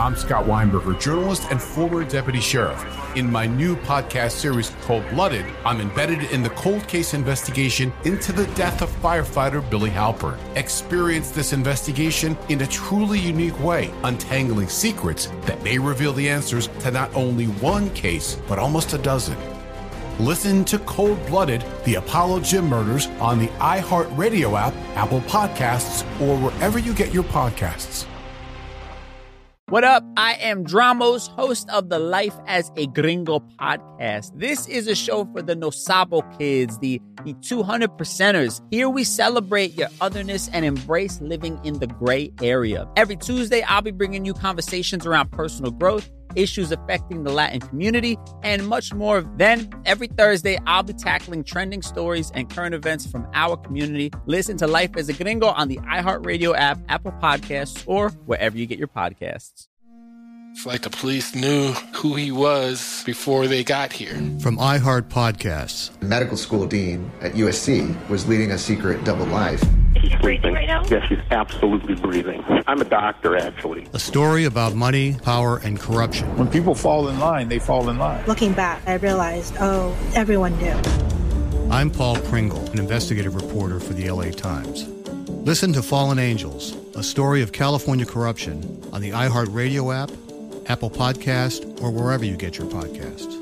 I'm Scott Weinberger, journalist and former deputy sheriff. In my new podcast series, Cold Blooded, I'm embedded in the cold case investigation into the death of firefighter Billy Halpern. Experience this investigation in a truly unique way, untangling secrets that may reveal the answers to not only one case, but almost a dozen. Listen to Cold Blooded, the Apollo Gym Murders on the iHeartRadio app, Apple Podcasts, or wherever you get your podcasts. What up? I am Dramos, host of the Life as a Gringo podcast. This is a show for the No Sabo kids, the 200%ers. Here we celebrate your otherness and embrace living in the gray area. Every Tuesday, I'll be bringing you conversations around personal growth, issues affecting the Latin community, and much more. Then, every Thursday, I'll be tackling trending stories and current events from our community. Listen to Life as a Gringo on the iHeartRadio app, Apple Podcasts, or wherever you get your podcasts. It's like the police knew who he was before they got here. From iHeart Podcasts. The medical school dean at USC was leading a secret double life. She's breathing right now? Yes, she's absolutely breathing. I'm a doctor, actually. A story about money, power, and corruption. When people fall in line, they fall in line. Looking back, I realized, everyone knew. I'm Paul Pringle, an investigative reporter for the LA Times. Listen to Fallen Angels, a story of California corruption on the iHeartRadio app, Apple Podcast, or wherever you get your podcasts.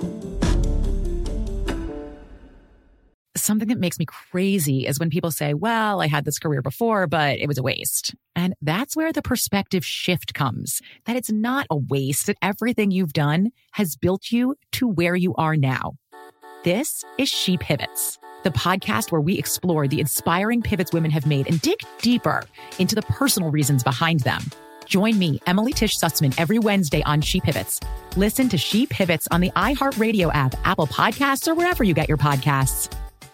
Something that makes me crazy is when people say, well, I had this career before, but it was a waste. And that's where the perspective shift comes, that it's not a waste, that everything you've done has built you to where you are now. This is She Pivots, the podcast where we explore the inspiring pivots women have made and dig deeper into the personal reasons behind them. Join me, Emily Tish Sussman, every Wednesday on She Pivots. Listen to She Pivots on the iHeartRadio app, Apple Podcasts, or wherever you get your podcasts.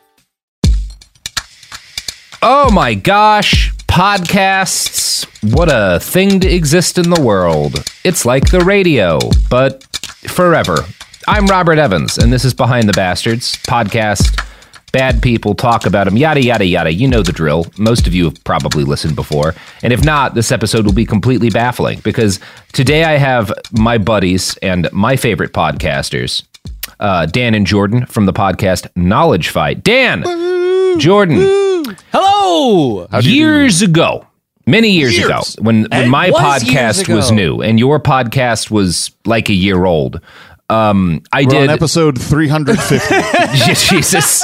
Oh my gosh, podcasts. What a thing to exist in the world. It's like the radio, but forever. I'm Robert Evans, and this is Behind the Bastards, podcast. Bad people talk about them, yada, yada, yada. You know the drill. Most of you have probably listened before. And if not, this episode will be completely baffling because today I have my buddies and my favorite podcasters, Dan and Jordan from the podcast Knowledge Fight. Dan! Woo! Jordan! Woo! Hello! Years ago, many years ago, when my podcast was new and your podcast was like a year old, We're on episode 350. Jesus.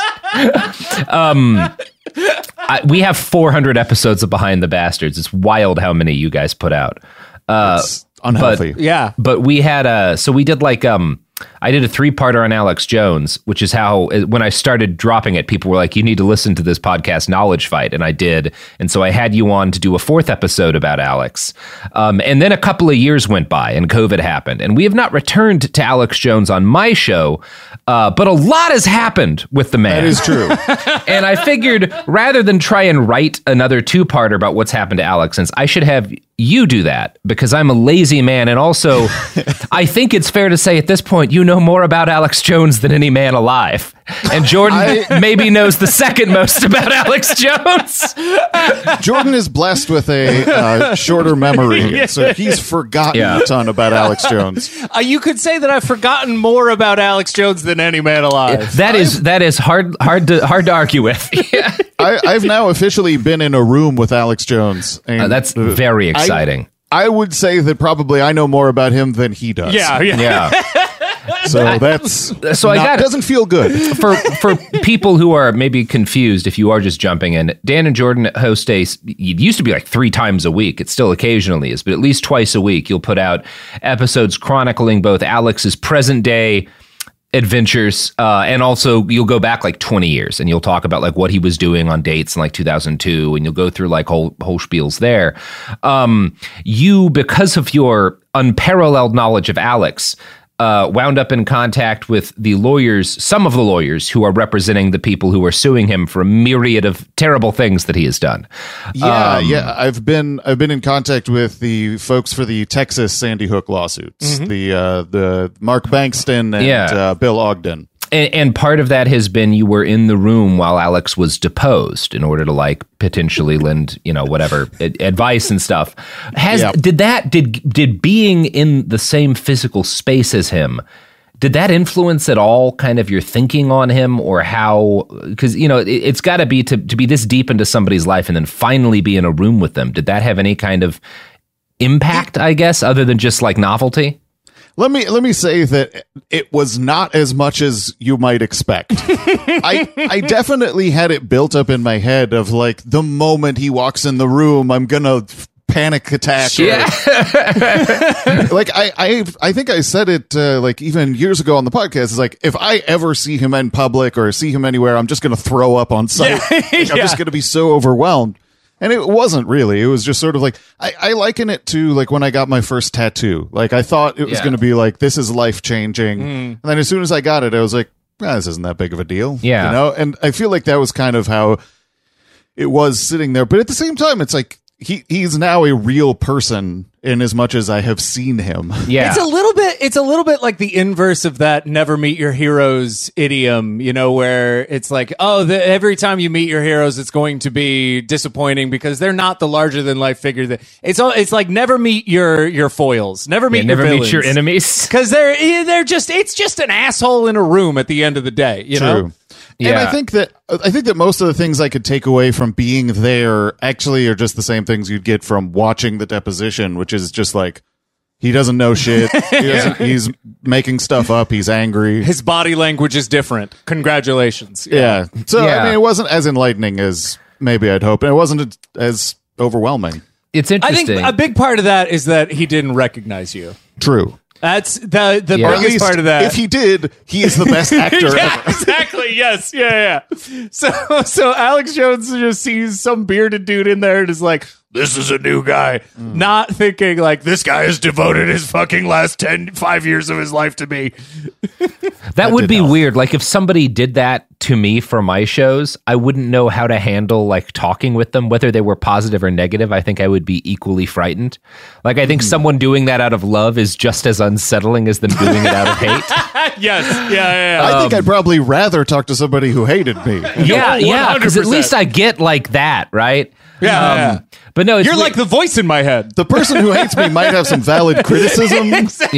We have 400 episodes of Behind the Bastards. It's wild how many you guys put out. It's unhealthy. But we had so we did like I did a 3-parter on Alex Jones, which is how when I started dropping it, people were like, you need to listen to this podcast Knowledge Fight, and I did. And so I had you on to do a 4th episode about Alex. And then a couple of years went by and COVID happened, and we have not returned to Alex Jones on my show. But a lot has happened with the man. That is true. And I figured rather than try and write another 2-parter about what's happened to Alex, since I should have you do that because I'm a lazy man. And also, I think it's fair to say at this point, you know more about Alex Jones than any man alive. And Jordan maybe knows the second most about Alex Jones. Jordan is blessed with a shorter memory, so he's forgotten a ton about Alex Jones. You could say that I've forgotten more about Alex Jones than any man alive. That is hard to argue with. I've now officially been in a room with Alex Jones. And that's very exciting. I would say that probably I know more about him than he does. Yeah. So doesn't feel good for people who are maybe confused. If you are just jumping in, Dan and Jordan host it used to be like 3 times a week. It still occasionally is, but at least twice a week you'll put out episodes chronicling both Alex's present day adventures, and also you'll go back like 20 years and you'll talk about like what he was doing on dates in like 2002, and you'll go through like whole spiels there. You, because of your unparalleled knowledge of Alex, wound up in contact with the lawyers, some of the lawyers who are representing the people who are suing him for a myriad of terrible things that he has done. I've been in contact with the folks for the Texas Sandy Hook lawsuits, the Mark Bankston and Bill Ogden. And part of that has been you were in the room while Alex was deposed in order to like potentially lend, whatever advice and stuff. Did being in the same physical space as him, did that influence at all kind of your thinking on him, or how, because, it's got to be to be this deep into somebody's life and then finally be in a room with them. Did that have any kind of impact, I guess, other than just like novelty? Let me say that it was not as much as you might expect. I definitely had it built up in my head of like, the moment he walks in the room, I'm gonna panic attack. Yeah. Like I think I said it like even years ago on the podcast. It's like, if I ever see him in public or see him anywhere, I'm just gonna throw up on sight. I'm just gonna be so overwhelmed. And it wasn't really. It was just sort of like, I liken it to like when I got my first tattoo. Like, I thought it was going to be like, this is life changing. And then as soon as I got it, I was like, this isn't that big of a deal. Yeah. And I feel like that was kind of how it was sitting there. But at the same time, it's like, he's now a real person in as much as I have seen him. Yeah. It's a little bit like the inverse of that never meet your heroes idiom, where it's like, every time you meet your heroes, it's going to be disappointing because they're not the larger than life figure. It's like never meet your foils, never meet your enemies, because they're just, it's just an asshole in a room at the end of the day, you know? Yeah. And I think that most of the things I could take away from being there actually are just the same things you'd get from watching the deposition, which is just like, he doesn't know shit. He's making stuff up. He's angry. His body language is different. Congratulations. Yeah. So, I mean, it wasn't as enlightening as maybe I'd hoped. And it wasn't as overwhelming. It's interesting. I think a big part of that is that he didn't recognize you. True. That's the biggest part of that. If he did, he is the best actor ever. Exactly. Yes. Yeah. So Alex Jones just sees some bearded dude in there and is like, this is a new guy. Not thinking like, this guy has devoted his fucking last 5 years of his life to me. That would be weird. Like if somebody did that to me for my shows, I wouldn't know how to handle like talking with them, whether they were positive or negative. I think I would be equally frightened. Like I think someone doing that out of love is just as unsettling as them doing it out of hate. Yes. Yeah. I think I'd probably rather talk to somebody who hated me. Yeah. Because at least I get like that, right? Yeah. But no, you're like the voice in my head. The person who hates me might have some valid criticism. Exactly.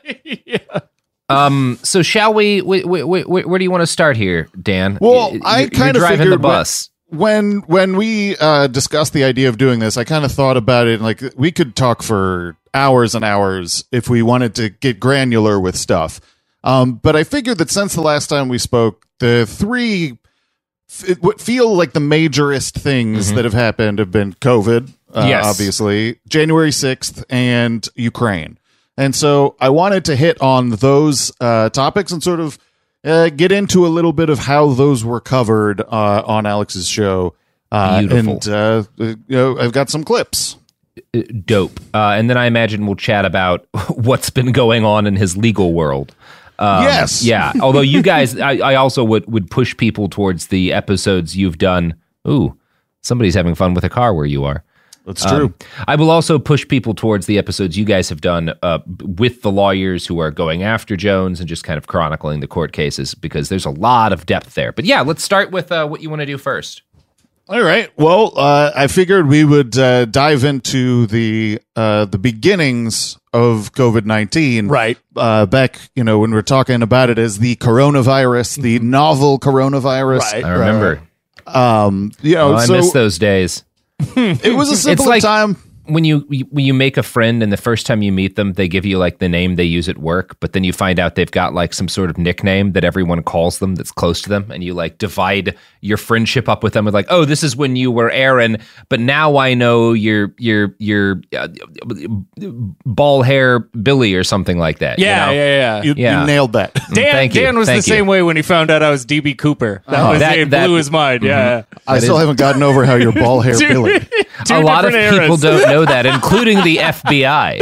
Yeah. So shall we? Where do you want to start here, Dan? Well, I kind of driving the bus. When we discussed the idea of doing this, I kind of thought about it. And like, we could talk for hours and hours if we wanted to get granular with stuff. But I figured that since the last time we spoke, the three what feel like the majorest things that have happened have been COVID, obviously, January 6th, and Ukraine. And so I wanted to hit on those topics and sort of get into a little bit of how those were covered on Alex's show. Beautiful. And I've got some clips. Dope. And then I imagine we'll chat about what's been going on in his legal world. Yes. Yeah. Although you guys, I also would push people towards the episodes you've done. Ooh, somebody's having fun with a car where you are. That's true. I will also push people towards the episodes you guys have done with the lawyers who are going after Jones and just kind of chronicling the court cases, because there's a lot of depth there. But yeah, let's start with what you want to do first. All right. Well, I figured we would dive into the beginnings of COVID-19. Right. Back, when we were talking about it as the coronavirus, the novel coronavirus. Right. I remember. I miss those days. It was a simpler time. When you make a friend and the first time you meet them, they give you like the name they use at work, but then you find out they've got like some sort of nickname that everyone calls them that's close to them, and you like divide your friendship up with them with like, oh, this is when you were Aaron, but now I know you're ball hair Billy or something like that. Yeah. You nailed that. Dan was the same way when he found out I was DB Cooper. That blew his mind. Yeah. I still haven't gotten over how you're ball hair Billy. A lot of people don't know that, including the FBI.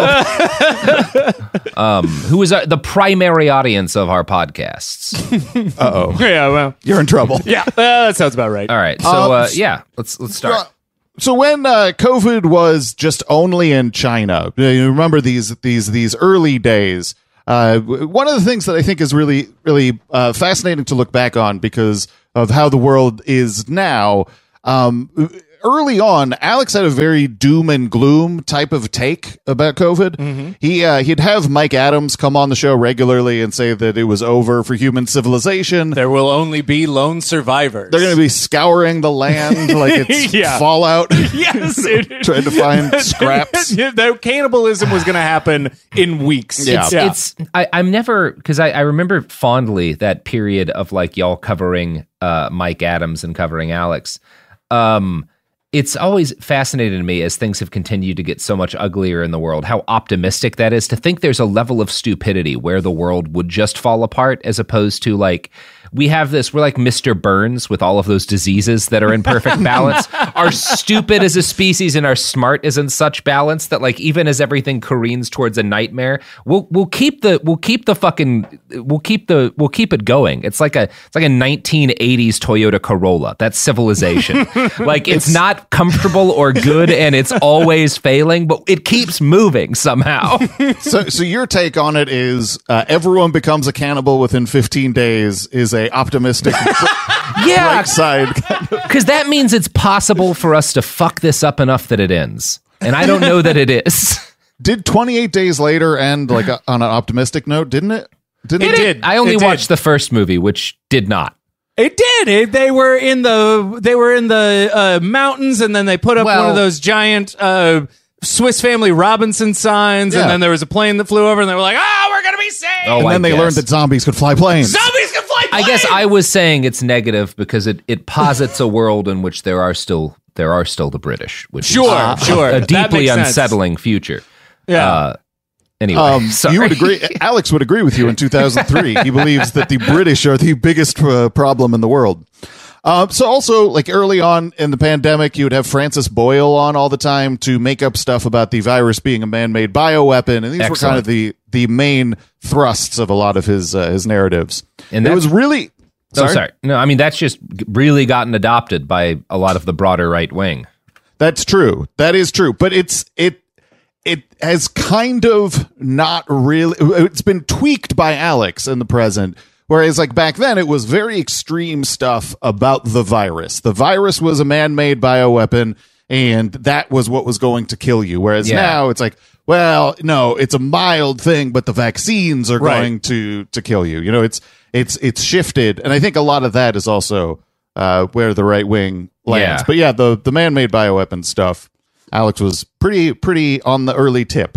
So, who is the primary audience of our podcasts? Uh-oh. Yeah, well, you're in trouble. Yeah, that sounds about right. All right, so let's start. So when COVID was just only in China, you remember these early days, one of the things that I think is really, really fascinating to look back on because of how the world is now. Early on, Alex had a very doom and gloom type of take about COVID. Mm-hmm. He'd have Mike Adams come on the show regularly and say that it was over for human civilization. There will only be lone survivors. They're going to be scouring the land like it's Fallout. Yes, trying to find scraps. The cannibalism was going to happen in weeks. Yeah. I'm never, because I remember fondly that period of like y'all covering Mike Adams and covering Alex. It's always fascinated me as things have continued to get so much uglier in the world, how optimistic that is to think there's a level of stupidity where the world would just fall apart as opposed to like, we're like Mr. Burns with all of those diseases that are in perfect balance, are stupid as a species and are smart as in such balance that like, even as everything careens towards a nightmare, we'll keep it going. It's like a 1980s Toyota Corolla. That's civilization. Like it's not comfortable or good and it's always failing, but it keeps moving somehow. So your take on it is everyone becomes a cannibal within 15 days is a optimistic bright side. Because that means it's possible for us to fuck this up enough that it ends. And I don't know that it is. Did 28 Days Later end like on an optimistic note, didn't it? It did. I only watched the first movie, which did not. It did. They were in the mountains, and then they put up one of those giant Swiss Family Robinson signs, and then there was a plane that flew over, and they were like, we're going to be safe. And then they learned that zombies could fly planes. Zombies can fly planes! I guess I was saying it's negative because it posits a world in which there are still the British, which is a deeply unsettling future. Yeah. Anyway, you would agree. Alex would agree with you in 2003. He believes that the British are the biggest problem in the world. So also, like early on in the pandemic, you would have Francis Boyle on all the time to make up stuff about the virus being a man-made bioweapon, and these were kind of the main thrusts of a lot of his narratives. And it was really. Sorry. No, I mean that's just really gotten adopted by a lot of the broader right wing. That's true. That is true. But it has kind of not really. It's been tweaked by Alex in the present. Whereas, like back then, it was very extreme stuff about the virus. The virus was a man-made bioweapon, and that was what was going to kill you. Whereas now, it's like, well, no, it's a mild thing, but the vaccines are going to kill you. You know, it's shifted, and I think a lot of that is also where the right wing lands. But yeah, the man-made bioweapon stuff, Alex was pretty on the early tip.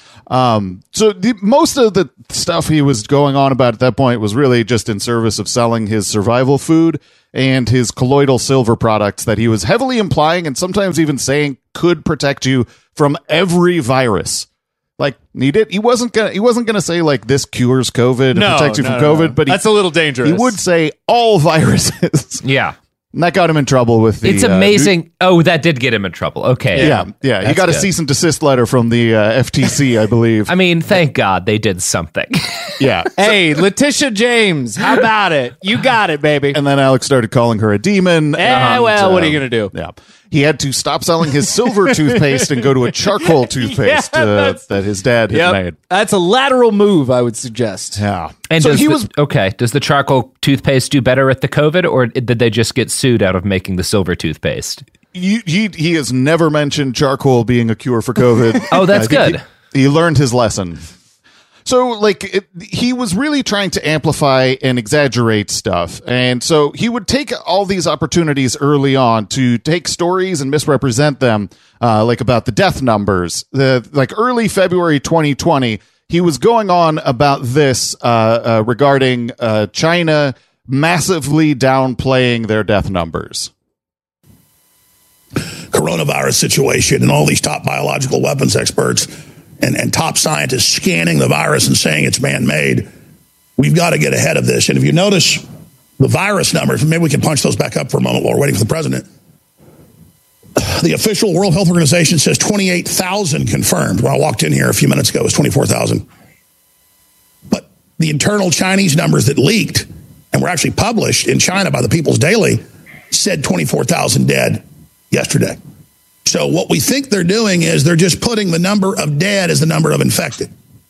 So most of the stuff he was going on about at that point was really just in service of selling his survival food and his colloidal silver products that he was heavily implying and sometimes even saying could protect you from every virus. Like he wasn't gonna say like this cures COVID and protects you from COVID, but that's a little dangerous. He would say all viruses. Yeah. And that got him in trouble with the... It's amazing. That did get him in trouble. Okay. Yeah. He got a cease and desist letter from the FTC, I believe. I mean, thank God they did something. Yeah. Hey, Letitia James, how about it? You got it, baby. And then Alex started calling her a demon. What are you going to do? Yeah. He had to stop selling his silver toothpaste and go to a charcoal toothpaste that his dad had made. That's a lateral move, I would suggest. Yeah. And does the charcoal toothpaste do better at the COVID, or did they just get sued out of making the silver toothpaste? He has never mentioned charcoal being a cure for COVID. Oh, that's good. He learned his lesson. So, he was really trying to amplify and exaggerate stuff. And so he would take all these opportunities early on to take stories and misrepresent them, about the death numbers. Early February 2020, he was going on about this regarding China massively downplaying their death numbers. Coronavirus situation and all these top biological weapons experts and top scientists scanning the virus and saying it's man-made. We've got to get ahead of this. And if you notice the virus numbers, maybe we can punch those back up for a moment while we're waiting for the president. The official World Health Organization says 28,000 confirmed. When I walked in here a few minutes ago, it was 24,000. But the internal Chinese numbers that leaked and were actually published in China by the People's Daily said 24,000 dead yesterday. So what we think they're doing is they're just putting the number of dead as the number of infected.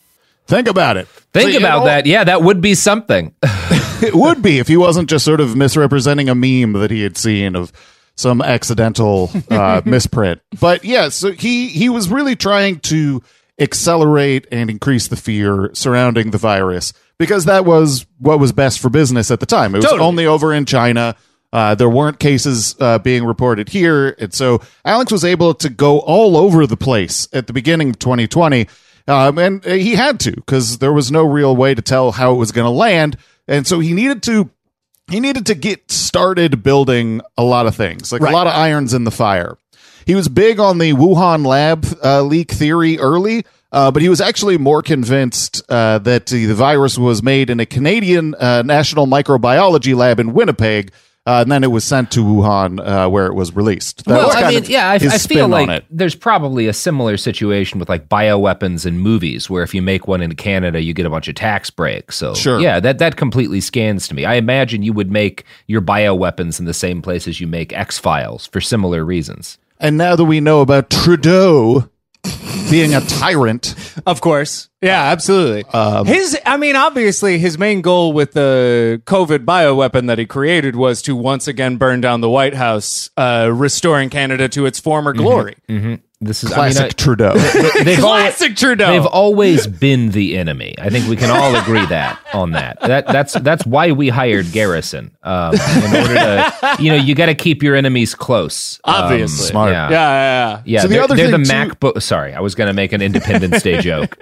Think about it. Think about that. Yeah, that would be something. It would be if he wasn't just sort of misrepresenting a meme that he had seen of some accidental misprint. But yeah, so he was really trying to accelerate and increase the fear surrounding the virus because that was what was best for business at the time. It was only over in China. There weren't cases being reported here. And so Alex was able to go all over the place at the beginning of 2020. And he had to because there was no real way to tell how it was going to land. And so he needed to get started building a lot of things, like a lot of irons in the fire. He was big on the Wuhan lab leak theory early, but he was actually more convinced that the virus was made in a Canadian National Microbiology Lab in Winnipeg, and then it was sent to Wuhan where it was released. I feel like there's probably a similar situation with like bioweapons in movies where if you make one in Canada, you get a bunch of tax breaks. So yeah, that completely scans to me. I imagine you would make your bioweapons in the same place as you make X-Files for similar reasons. And now that we know about Trudeau being a tyrant, of course. Yeah, absolutely. Obviously, his main goal with the COVID bioweapon that he created was to once again burn down the White House, restoring Canada to its former glory. Mm-hmm. This is classic Trudeau. Classic Trudeau. They've always been the enemy. I think we can all agree on that. That's why we hired Garrison. In order to, you got to keep your enemies close. Obviously, smart. Yeah. So they're the MacBook. Sorry, I was going to make an Independence Day joke.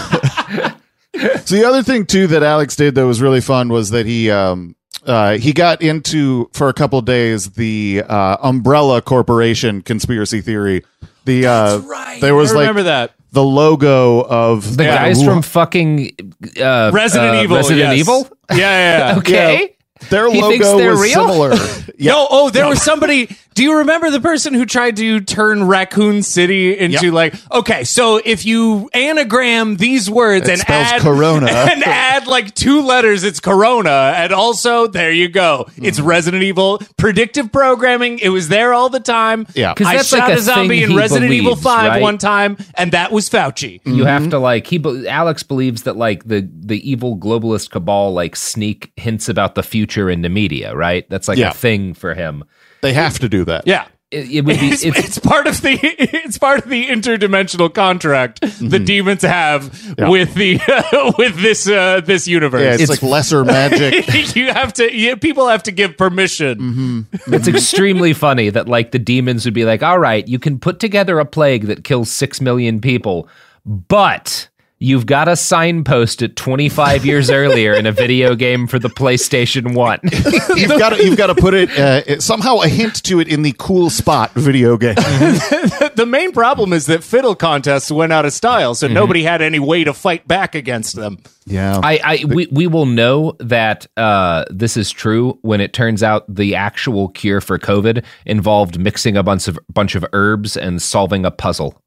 So the other thing too that Alex did that was really fun was that he got into for a couple days the Umbrella Corporation conspiracy theory. That's right. There was remember that. The logo of the guys from fucking Resident Evil. Resident Evil? Yeah. Okay. Yeah. Their logo was real? similar. There was somebody. Do you remember the person who tried to turn Raccoon City into okay, so if you anagram these words and add Corona and add like 2 letters, it's Corona. And also, there you go. It's Resident Evil predictive programming. It was there all the time. Yeah. I that's shot like a a zombie thing in he Resident Evil 5 right? one time, and that was Fauci. You have to Alex believes that like the evil globalist cabal like sneak hints about the future into media, right? That's like a thing for him. They have to do that. Yeah. It would be. It's part of the interdimensional contract the demons have with the with this universe. Yeah, it's like lesser magic. You have to. People have to give permission. Mm-hmm. It's extremely funny that like the demons would be like, all right, you can put together a plague that kills 6 million people, but you've got to signpost it 25 years earlier in a video game for the PlayStation 1. You've got to put it somehow a hint to it in the cool spot video game. The main problem is that fiddle contests went out of style, so nobody had any way to fight back against them. Yeah, we will know that this is true when it turns out the actual cure for COVID involved mixing a bunch of herbs and solving a puzzle.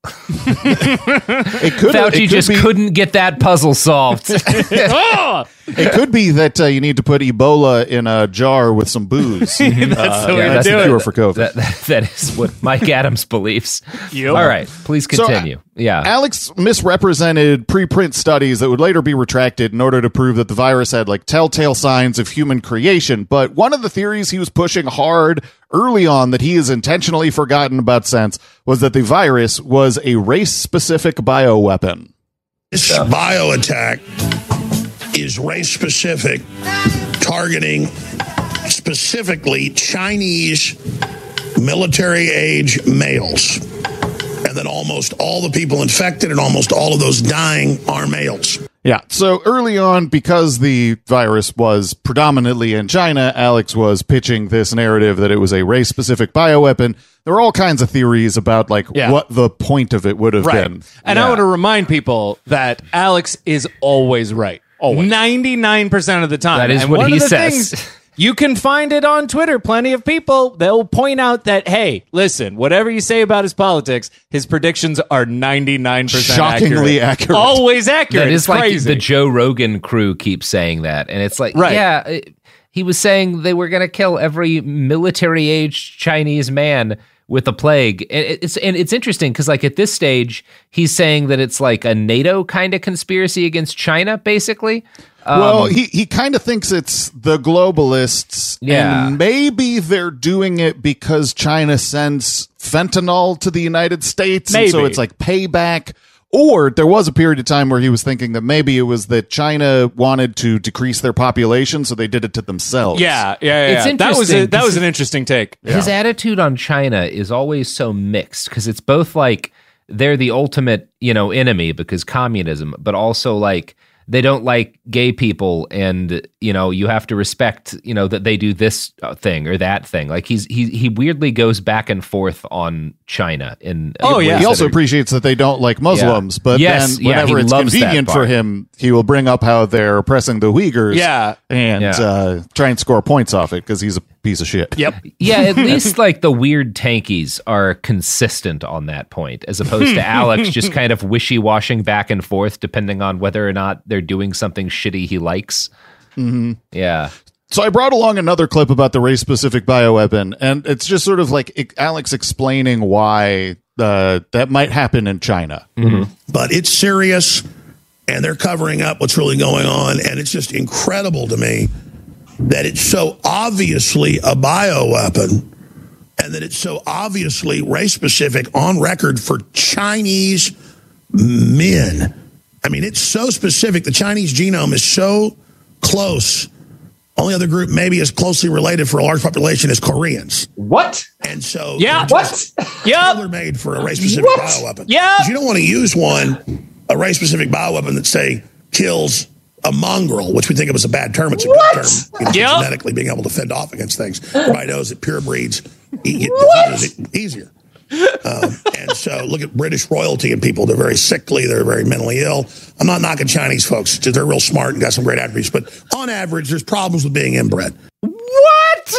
Fauci just couldn't get that puzzle solved. It could be that you need to put Ebola in a jar with some booze. That's the cure for COVID. That is what Mike Adams believes. Yep. All right, please continue. Alex misrepresented preprint studies that would later be retracted in order to prove that the virus had like telltale signs of human creation. But one of the theories he was pushing hard early on that he has intentionally forgotten about since was that the virus was a race-specific bioweapon. This bio attack is race-specific, targeting specifically Chinese military-age males. And then almost all the people infected and almost all of those dying are males. Yeah, so early on, because the virus was predominantly in China, Alex was pitching this narrative that it was a race-specific bioweapon. There were all kinds of theories about what the point of it would have been. And I want to remind people that Alex is always right. Always. 99% of the time. That is what he says. You can find it on Twitter. Plenty of people, they'll point out that, hey, listen, whatever you say about his politics, his predictions are 99% shockingly accurate. Always accurate. That is crazy. Like the Joe Rogan crew keeps saying that. And it's like, he was saying they were going to kill every military-aged Chinese man with the plague. It's interesting because like at this stage, he's saying that it's like a NATO kind of conspiracy against China, basically. Well, he kind of thinks it's the globalists, and maybe they're doing it because China sends fentanyl to the United States, and so it's like payback. Or there was a period of time where he was thinking that maybe it was that China wanted to decrease their population, so they did it to themselves. Yeah. It's interesting. That was an interesting take. His attitude on China is always so mixed because it's both like they're the ultimate, enemy because communism, but also like they don't like gay people, and you have to respect that they do this thing or that thing. Like he weirdly goes back and forth on China. He also appreciates that they don't like Muslims, but then whenever it's convenient for him, he will bring up how they're oppressing the Uyghurs, and try and score points off it because he's a piece of shit. Yep. Yeah, at least like the weird tankies are consistent on that point, as opposed to Alex just kind of wishy-washing back and forth depending on whether or not they're doing something shitty he likes. Mm-hmm. Yeah. So I brought along another clip about the race-specific bioweapon, and it's just sort of like Alex explaining why that might happen in China. Mm-hmm. But it's serious, and they're covering up what's really going on, and it's just incredible to me that it's so obviously a bioweapon and that it's so obviously race-specific on record for Chinese men. I mean, it's so specific. The Chinese genome is so close. Only other group maybe as closely related for a large population is Koreans. What? And so they're made for a race-specific bioweapon. Yeah. Because you don't want to use a race-specific bioweapon that, say, kills a mongrel, which we think of as a bad term. It's a good term. Genetically being able to fend off against things. Everybody knows that pure breeds easier. And so look at British royalty and people. They're very sickly. They're very mentally ill. I'm not knocking Chinese folks. They're real smart and got some great attributes. But on average, there's problems with being inbred. What?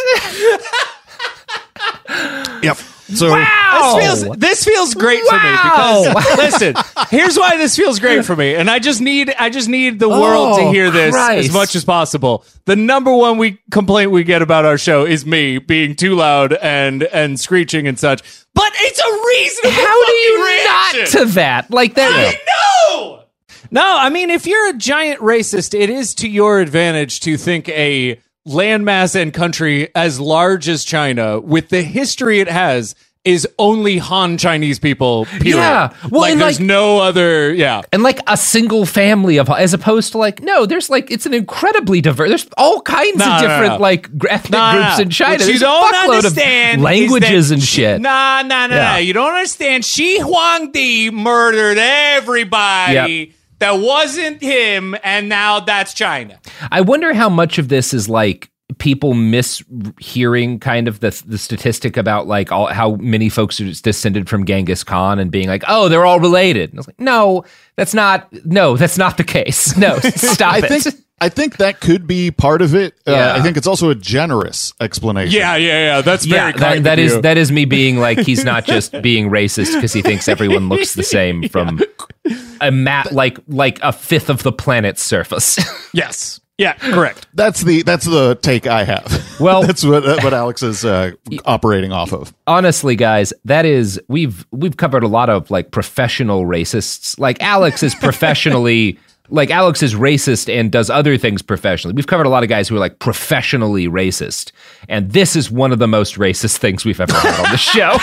Yep. So wow, this feels great for me because listen, here's why this feels great for me, and I just need the world to hear this as much as possible. The number one complaint we get about our show is me being too loud and screeching and such. But it's a reasonable. How do you reaction. Not to that? Like that? I know. No, I mean, if you're a giant racist, it is to your advantage to think a landmass and country as large as China, with the history it has, is only Han Chinese people, period. Yeah. Well, like, there's no other, And like a single family of, as opposed to like, no, there's like, it's an incredibly diverse, there's all kinds of different like ethnic groups in China. What there's you don't a fuckload understand of languages and shit. No. You don't understand. Shi Huangdi murdered everybody. Yep. That wasn't him, and now that's China. I wonder how much of this is like people mishearing kind of the statistic about like how many folks are descended from Genghis Khan and being like, oh, they're all related. And I was like, no, that's not the case. No, stop it. I think that could be part of it. I think it's also a generous explanation. Yeah. That's very kind that of is you. That is me being like, he's not just being racist because he thinks everyone looks the same from a map like a fifth of the planet's surface. Yes. Yeah, correct. That's the take I have. Well, that's what Alex is operating off of. Honestly, guys, that is we've covered a lot of like professional racists. Like Alex is professionally like Alex is racist and does other things professionally. We've covered a lot of guys who are like professionally racist, and this is one of the most racist things we've ever had on the show.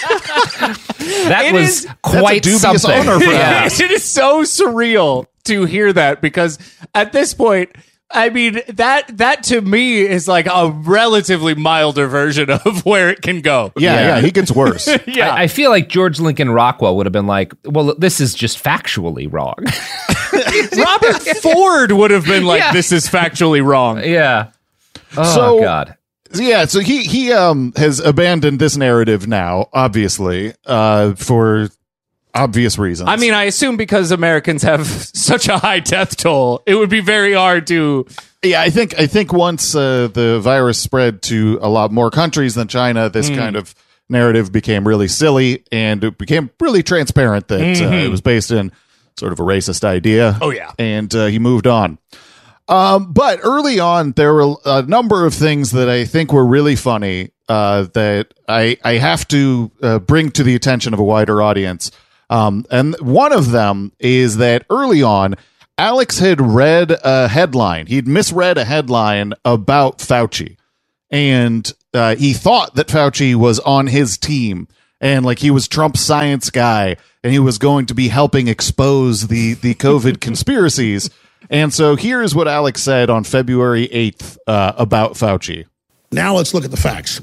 That was quite something. Honor for It is so surreal to hear that because at this point, I mean, that to me is like a relatively milder version of where it can go. Yeah, he gets worse. I feel like George Lincoln Rockwell would have been like, well, this is just factually wrong. Robert Ford would have been like, this is factually wrong. Yeah. Oh, God. Yeah, so he has abandoned this narrative now, obviously, for obvious reasons. I mean, I assume because Americans have such a high death toll, it would be very hard to. Yeah, I think once the virus spread to a lot more countries than China, this kind of narrative became really silly, and it became really transparent that it was based in sort of a racist idea. Oh, yeah. And he moved on. But early on, there were a number of things that I think were really funny that I have to bring to the attention of a wider audience. And one of them is that early on, Alex had read a headline. He'd misread a headline about Fauci. And he thought that Fauci was on his team and like he was Trump's science guy and he was going to be helping expose the COVID conspiracies. And so here's what Alex said on February 8th about Fauci. Now let's look at the facts.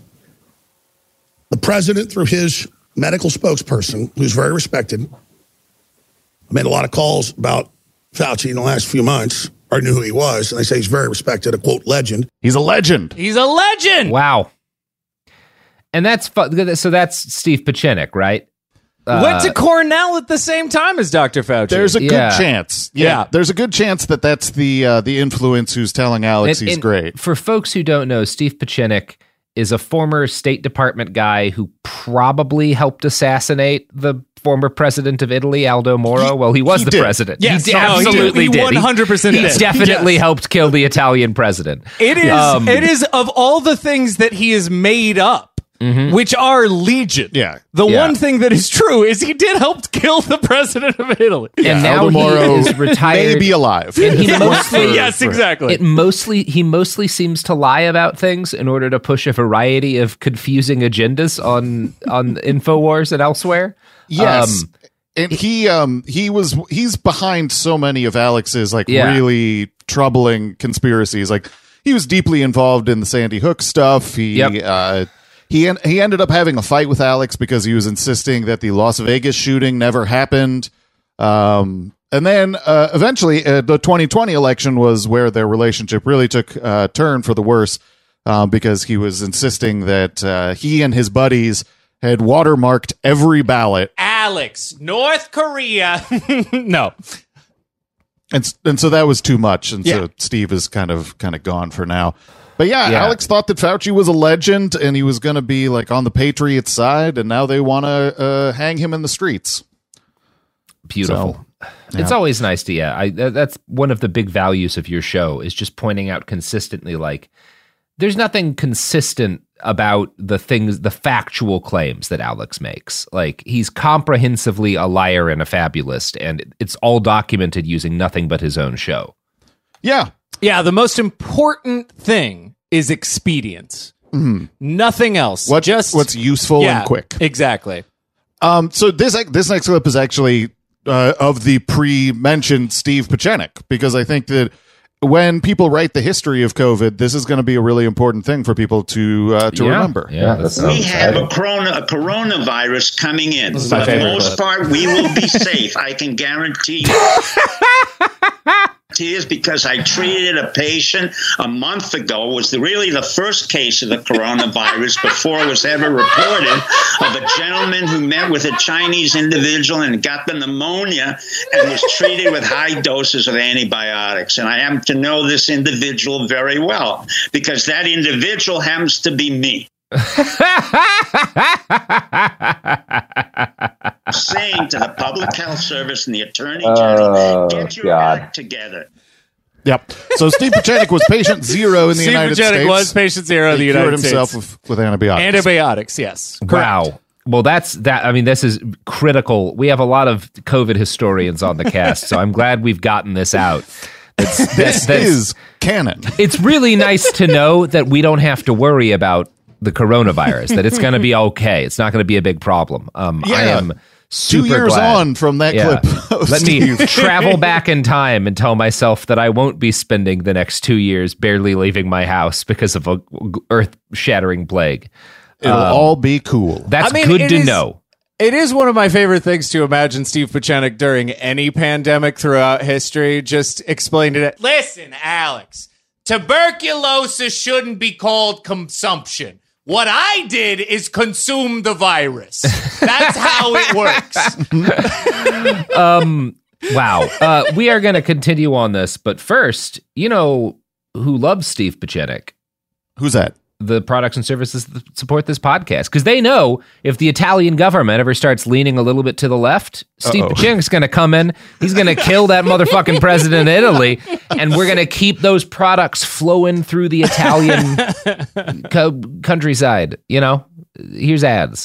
The president, through his medical spokesperson, who's very respected, made a lot of calls about Fauci in the last few months, or knew who he was, and they say he's very respected, a quote, legend. He's a legend. He's a legend. Wow. And that's so that's Steve Pieczenik, right? Went to Cornell at the same time as Dr. Fauci. There's a good chance. Yeah, there's a good chance that that's the influence who's telling Alex he's great. For folks who don't know, Steve Pieczenik is a former State Department guy who probably helped assassinate the former president of Italy, Aldo Moro. Well, he was the president. Yes, he absolutely did. He 100% did. He definitely helped kill the Italian president. It is of all the things that he has made up, which are legion. Yeah. The one thing that is true is he did help kill the president of Italy. And now he is retired. May be alive. And he mostly, exactly. He mostly seems to lie about things in order to push a variety of confusing agendas on InfoWars and elsewhere. Yes. And he's behind so many of Alex's really troubling conspiracies. Like he was deeply involved in the Sandy Hook stuff. He ended up having a fight with Alex because he was insisting that the Las Vegas shooting never happened. And then eventually the 2020 election was where their relationship really took a turn for the worse because he was insisting that he and his buddies had watermarked every ballot. Alex, North Korea. No. And so that was too much. And so Steve is kind of gone for now. But yeah, Alex thought that Fauci was a legend and he was going to be like on the Patriots side. And now they want to hang him in the streets. Beautiful. So, it's always nice to, that's one of the big values of your show is just pointing out consistently, like, there's nothing consistent about the factual claims that Alex makes. Like, he's comprehensively a liar and a fabulist, and it's all documented using nothing but his own show. Yeah. Yeah, the most important thing is expedience. Mm-hmm. Nothing else. What's useful and quick. Exactly. So this next clip is actually of the pre-mentioned Steve Pieczenik, because I think that when people write the history of COVID, this is going to be a really important thing for people to remember. Yeah, we have a coronavirus coming in. For the most part, we will be safe. I can guarantee you. Is because I treated a patient a month ago. It was really the first case of the coronavirus before it was ever reported, of a gentleman who met with a Chinese individual and got the pneumonia and was treated with high doses of antibiotics. And I happen to know this individual very well because that individual happens to be me. Saying to the Public Health Service and the Attorney General, get your act together. Yep. So Steve Pieczenik was patient zero in the United States. Steve Pieczenik was patient zero in the United States. He cured himself with antibiotics. Antibiotics, yes. Correct. Wow. Well, this is critical. We have a lot of COVID historians on the cast, so I'm glad we've gotten this out. This is canon. It's really nice to know that we don't have to worry about the coronavirus, that it's going to be okay. It's not going to be a big problem. I am super 2 years glad. On from that clip. Let me travel back in time and tell myself that I won't be spending the next 2 years barely leaving my house because of a earth-shattering plague. It'll all be cool. That's good to know. It is one of my favorite things to imagine Steve Pieczenik during any pandemic throughout history. Just explain it. Listen, Alex, tuberculosis shouldn't be called consumption. What I did is consume the virus. That's how it works. Wow. We are going to continue on this, but first, you know who loves Steve Pieczenik? Who's that? the products and services that support this podcast. Because they know if the Italian government ever starts leaning a little bit to the left, Steve Pacini's going to come in. He's going to kill that motherfucking president in Italy, and we're going to keep those products flowing through the Italian countryside. You know, here's ads.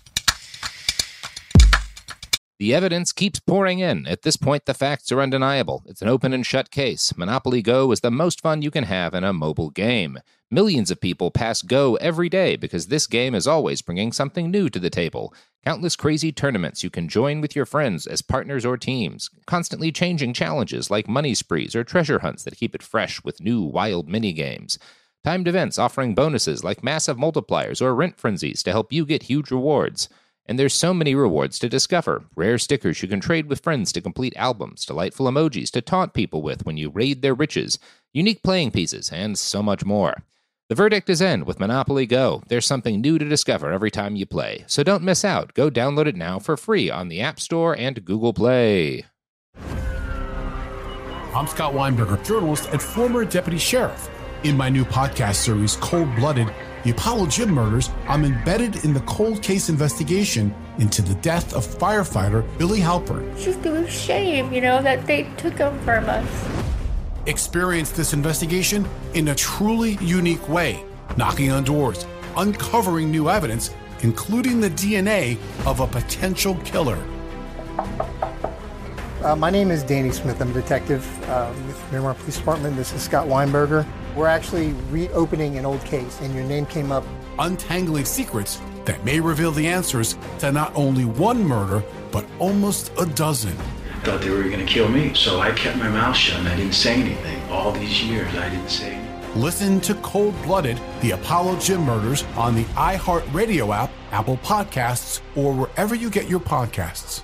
The evidence keeps pouring in. At this point, the facts are undeniable. It's an open and shut case. Monopoly Go is the most fun you can have in a mobile game. Millions of people pass Go every day because this game is always bringing something new to the table. Countless crazy tournaments you can join with your friends as partners or teams. Constantly changing challenges like money sprees or treasure hunts that keep it fresh with new wild mini-games. Timed events offering bonuses like massive multipliers or rent frenzies to help you get huge rewards. And there's so many rewards to discover. Rare stickers you can trade with friends to complete albums, delightful emojis to taunt people with when you raid their riches, unique playing pieces, and so much more. The verdict is in with Monopoly Go. There's something new to discover every time you play. So don't miss out. Go download it now for free on the App Store and Google Play. I'm Scott Weinberger, journalist and former deputy sheriff. In my new podcast series, Cold Blooded, The Apollo Gym Murders, I'm embedded in the cold case investigation into the death of firefighter Billy Halpern. It's just a shame, that they took him from us. Experience this investigation in a truly unique way, knocking on doors, uncovering new evidence, including the DNA of a potential killer. My name is Danny Smith. I'm a detective with Miramar Police Department. This is Scott Weinberger. We're actually reopening an old case, and your name came up. Untangling secrets that may reveal the answers to not only one murder, but almost a dozen. I thought they were going to kill me, so I kept my mouth shut and I didn't say anything. All these years, I didn't say anything. Listen to Cold Blooded, The Apollo Gym Murders on the iHeartRadio app, Apple Podcasts, or wherever you get your podcasts.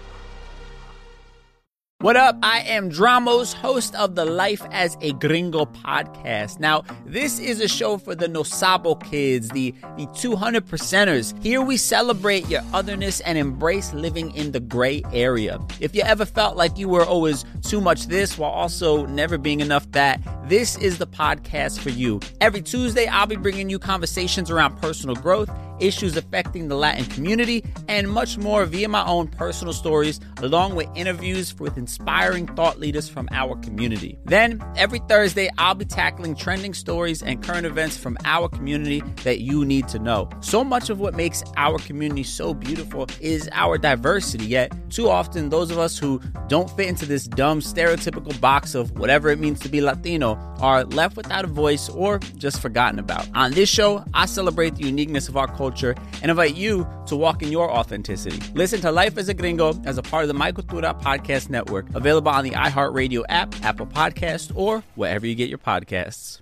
What up? I am Dramos, host of the Life as a Gringo podcast. Now, this is a show for the No Sabo kids, the 200%ers. Here we celebrate your otherness and embrace living in the gray area. If you ever felt like you were always too much this while also never being enough that, this is the podcast for you. Every Tuesday, I'll be bringing you conversations around personal growth, issues affecting the Latin community, and much more via my own personal stories, along with interviews with inspiring thought leaders from our community. Then, every Thursday, I'll be tackling trending stories and current events from our community that you need to know. So much of what makes our community so beautiful is our diversity, yet too often those of us who don't fit into this dumb stereotypical box of whatever it means to be Latino are left without a voice or just forgotten about. On this show, I celebrate the uniqueness of our culture and invite you to walk in your authenticity. Listen to Life as a Gringo as a part of the My Cultura podcast network, available on the iHeartRadio app, Apple Podcasts, or wherever you get your podcasts.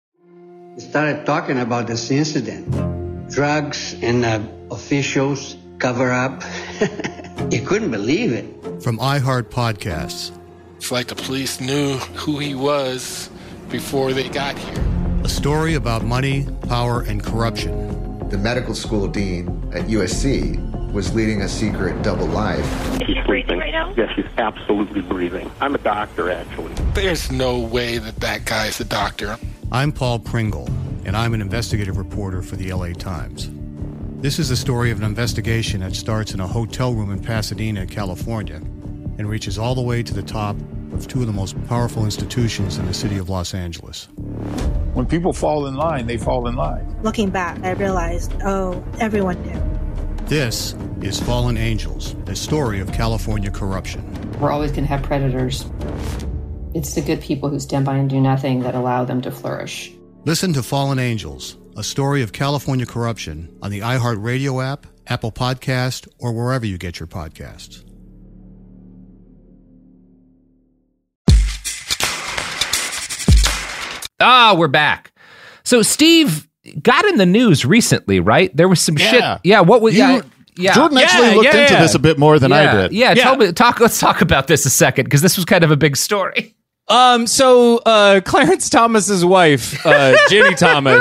We started talking about this incident. Drugs and officials cover up. You couldn't believe it. From iHeart Podcasts. It's like the police knew who he was before they got here. A story about money, power, and corruption. The medical school dean at USC was leading a secret double life. She's breathing right now? Yes, she's absolutely breathing. I'm a doctor, actually. There's no way that guy's a doctor. I'm Paul Pringle, and I'm an investigative reporter for the LA Times. This is the story of an investigation that starts in a hotel room in Pasadena, California, and reaches all the way to the top of two of the most powerful institutions in the city of Los Angeles. When people fall in line, they fall in line. Looking back, I realized, everyone knew. This is Fallen Angels, a story of California corruption. We're always going to have predators. It's the good people who stand by and do nothing that allow them to flourish. Listen to Fallen Angels, a story of California corruption on the iHeartRadio app, Apple Podcast, or wherever you get your podcasts. We're back. So Steve got in the news recently, right? There was some shit. Yeah, what was Jordan actually looked into this a bit more than I did. Let's talk about this a second, because this was kind of a big story. So Clarence Thomas's wife, Ginny Thomas,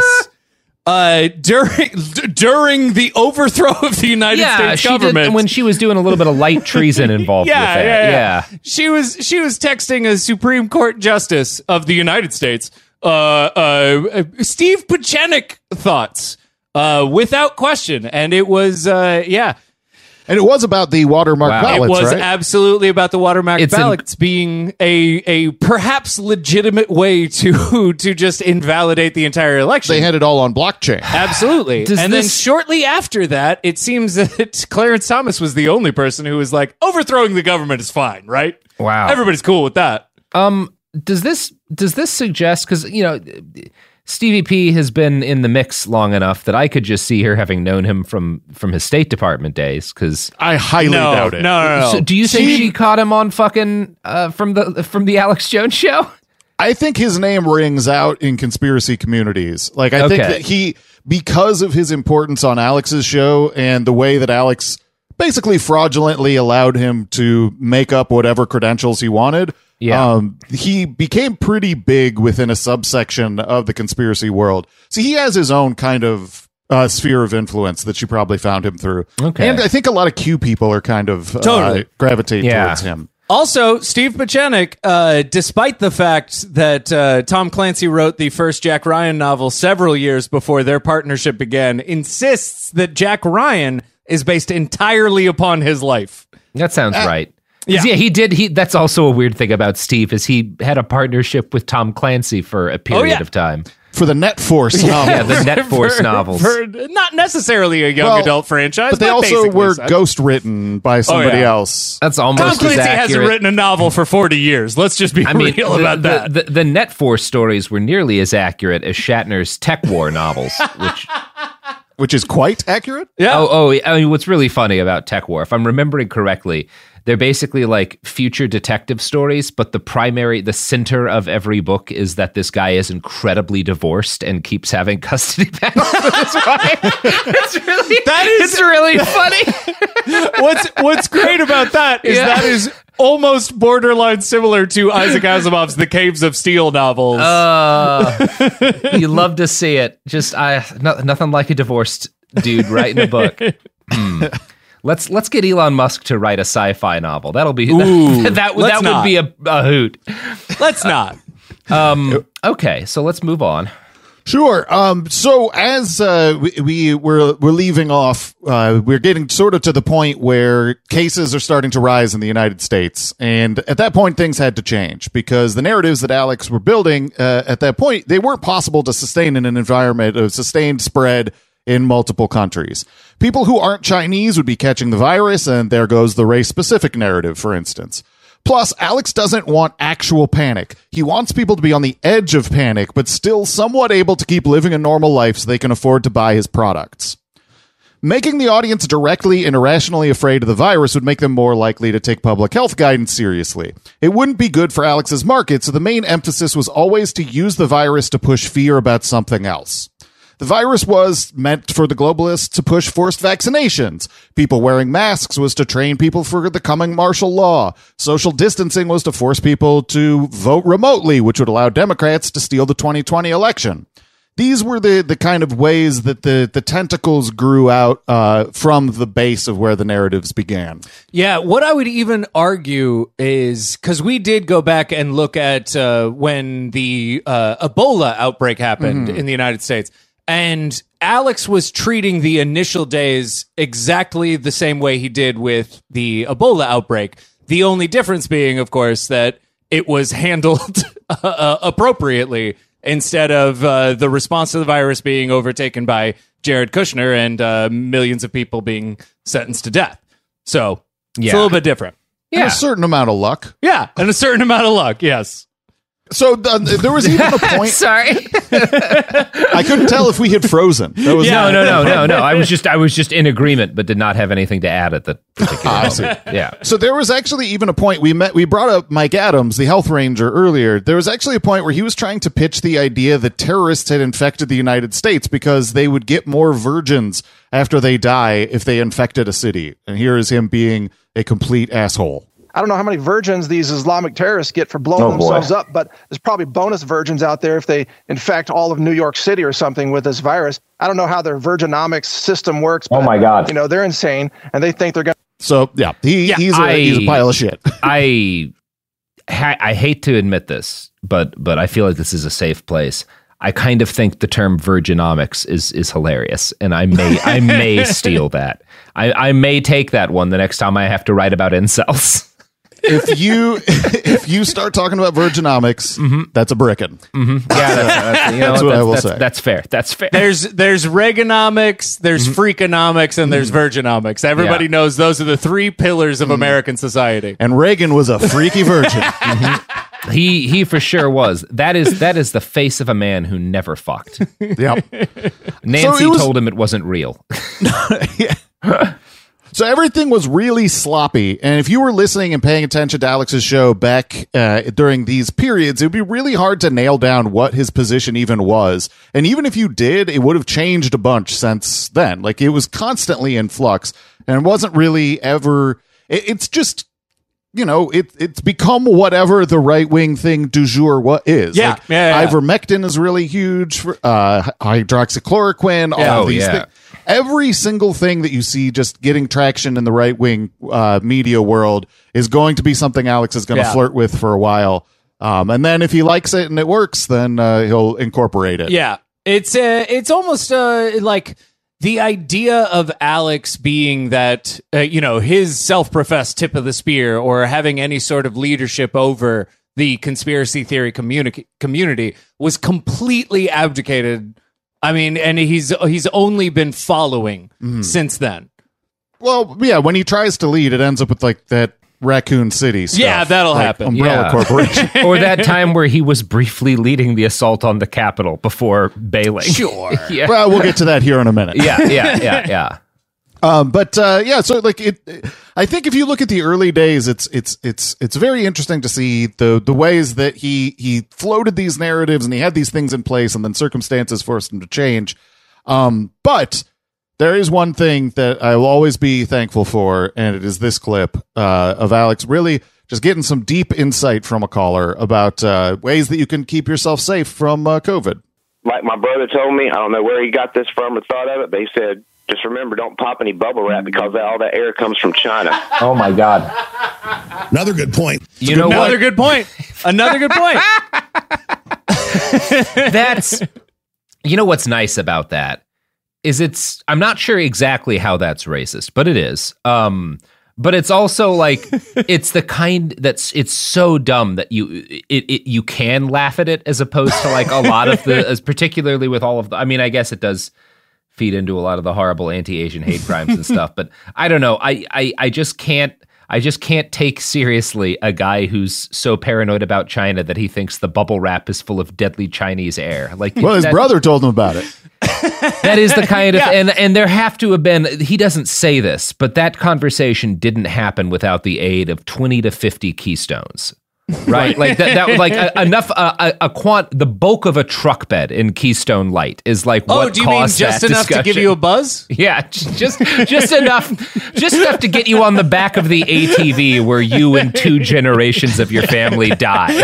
during the overthrow of the United States government, when she was doing a little bit of light treason involved with that. She was texting a Supreme Court justice of the United States Steve Pieczenik thoughts, without question. And it was, And it was about the watermark ballots, It was right? absolutely about the watermark ballots being a perhaps legitimate way to just invalidate the entire election. They had it all on blockchain. Absolutely. Then shortly after that, it seems that Clarence Thomas was the only person who was like, overthrowing the government is fine, right? Wow. Everybody's cool with that. Does this suggest, because, Stevie P has been in the mix long enough that I could just see her having known him from his State Department days, because I highly doubt it. No. So do you think she caught him on fucking from the Alex Jones show? I think his name rings out in conspiracy communities. Like, I think that because of his importance on Alex's show and the way that Alex basically fraudulently allowed him to make up whatever credentials he wanted. Yeah. He became pretty big within a subsection of the conspiracy world. So he has his own kind of sphere of influence that you probably found him through. Okay. And I think a lot of Q people are kind of gravitate towards him. Also, Steve Pieczenik, despite the fact that Tom Clancy wrote the first Jack Ryan novel several years before their partnership began, insists that Jack Ryan is based entirely upon his life. That sounds right. Yeah, he did. That's also a weird thing about Steve, is he had a partnership with Tom Clancy for a period of time. For the Net Force novels. Yeah, the Net Force novels. For not necessarily a young adult franchise, but they also were ghost written by somebody else. That's almost Tom Clancy as accurate. hasn't written a novel for 40 years. Let's just be real about that. The Net Force stories were nearly as accurate as Shatner's Tech War novels, which is quite accurate. Yeah. I mean, what's really funny about Tech War, if I'm remembering correctly, they're basically like future detective stories, but the center of every book is that this guy is incredibly divorced and keeps having custody battles with his wife. It's really funny. What's great about that is that is almost borderline similar to Isaac Asimov's The Caves of Steel novels. You love to see it. Just nothing like a divorced dude writing a book. Let's get Elon Musk to write a sci-fi novel. That'll be that would be a hoot. Let's not. Okay, so let's move on. Sure. So as we're leaving off, we're getting sort of to the point where cases are starting to rise in the United States, and at that point things had to change because the narratives that Alex were building at that point, they weren't possible to sustain in an environment of sustained spread in multiple countries. People who aren't Chinese would be catching the virus, and there goes the race-specific narrative, for instance. Plus, Alex doesn't want actual panic. He wants people to be on the edge of panic, but still somewhat able to keep living a normal life so they can afford to buy his products. Making the audience directly and irrationally afraid of the virus would make them more likely to take public health guidance seriously. It wouldn't be good for Alex's market, so the main emphasis was always to use the virus to push fear about something else. The virus was meant for the globalists to push forced vaccinations. People wearing masks was to train people for the coming martial law. Social distancing was to force people to vote remotely, which would allow Democrats to steal the 2020 election. These were the kind of ways that the tentacles grew out from the base of where the narratives began. Yeah, what I would even argue is, because we did go back and look at when the Ebola outbreak happened in the United States. And Alex was treating the initial days exactly the same way he did with the Ebola outbreak. The only difference being, of course, that it was handled appropriately instead of the response to the virus being overtaken by Jared Kushner and millions of people being sentenced to death. So it's a little bit different. And a certain amount of luck. Yeah, and a certain amount of luck, yes. So there was even a point. Sorry, I couldn't tell if we had frozen. That was no. I was just in agreement, but did not have anything to add at the particular moment. Yeah. So there was actually even a point we brought up Mike Adams, the health ranger, earlier. There was actually a point where he was trying to pitch the idea that terrorists had infected the United States because they would get more virgins after they die if they infected a city. And here is him being a complete asshole. I don't know how many virgins these Islamic terrorists get for blowing themselves up, but there's probably bonus virgins out there if they infect all of New York City or something with this virus. I don't know how their virginomics system works. But, oh my God. You know, they're insane and they think they're going to. So, yeah, he's a pile of shit. I hate to admit this, but I feel like this is a safe place. I kind of think the term Virginomics is hilarious, and I may steal that. I may take that one the next time I have to write about incels. If you start talking about Virginomics, that's a brickin'. Yeah, that's what I will say. That's fair. That's fair. There's Reaganomics, there's Freakonomics, and there's Virginomics. Everybody knows those are the three pillars of American society. And Reagan was a freaky virgin. He for sure was. That is the face of a man who never fucked. Yep. Nancy told him it wasn't real. So everything was really sloppy. And if you were listening and paying attention to Alex's show back during these periods, it would be really hard to nail down what his position even was. And even if you did, it would have changed a bunch since then. Like, it was constantly in flux, and it wasn't really ever... It's just... it's become whatever the right-wing thing du jour is. Yeah. Ivermectin is really huge. Hydroxychloroquine, all of these things. Every single thing that you see just getting traction in the right-wing media world is going to be something Alex is going to flirt with for a while. And then if he likes it and it works, then he'll incorporate it. Yeah. It's almost like... the idea of Alex being that, his self-professed tip of the spear or having any sort of leadership over the conspiracy theory community was completely abdicated. I mean, and he's only been following since then. Well, yeah, when he tries to lead, it ends up with like that Raccoon City stuff. Yeah, that'll happen. Umbrella Corporation. Or that time where he was briefly leading the assault on the Capitol before bailing. Sure. Yeah. Well, we'll get to that here in a minute. Yeah. So like I think if you look at the early days, it's very interesting to see the ways that he floated these narratives and he had these things in place, and then circumstances forced him to change. But there is one thing that I will always be thankful for, and it is this clip of Alex really just getting some deep insight from a caller about ways that you can keep yourself safe from COVID. Like my brother told me, I don't know where he got this from or thought of it, but he said, just remember, don't pop any bubble wrap because all that air comes from China. Oh, my God. Another good point. Another good point. That's, what's nice about that is I'm not sure exactly how that's racist, but it is. But it's also like, it's the kind it's so dumb that you can laugh at it, as opposed to like a lot of particularly with all of the, I mean, I guess it does feed into a lot of the horrible anti-Asian hate crimes and stuff, but I don't know. I just can't take seriously a guy who's so paranoid about China that he thinks the bubble wrap is full of deadly Chinese air. Like, well, his brother told him about it. That is the kind of, and there have to have been, he doesn't say this, but that conversation didn't happen without the aid of 20 to 50 Keystones. Right, like that was like enough. The bulk of a truck bed in Keystone Light is like what. Oh, do you mean just enough to give you a buzz? Yeah, just enough, to get you on the back of the ATV where you and 2 generations of your family die.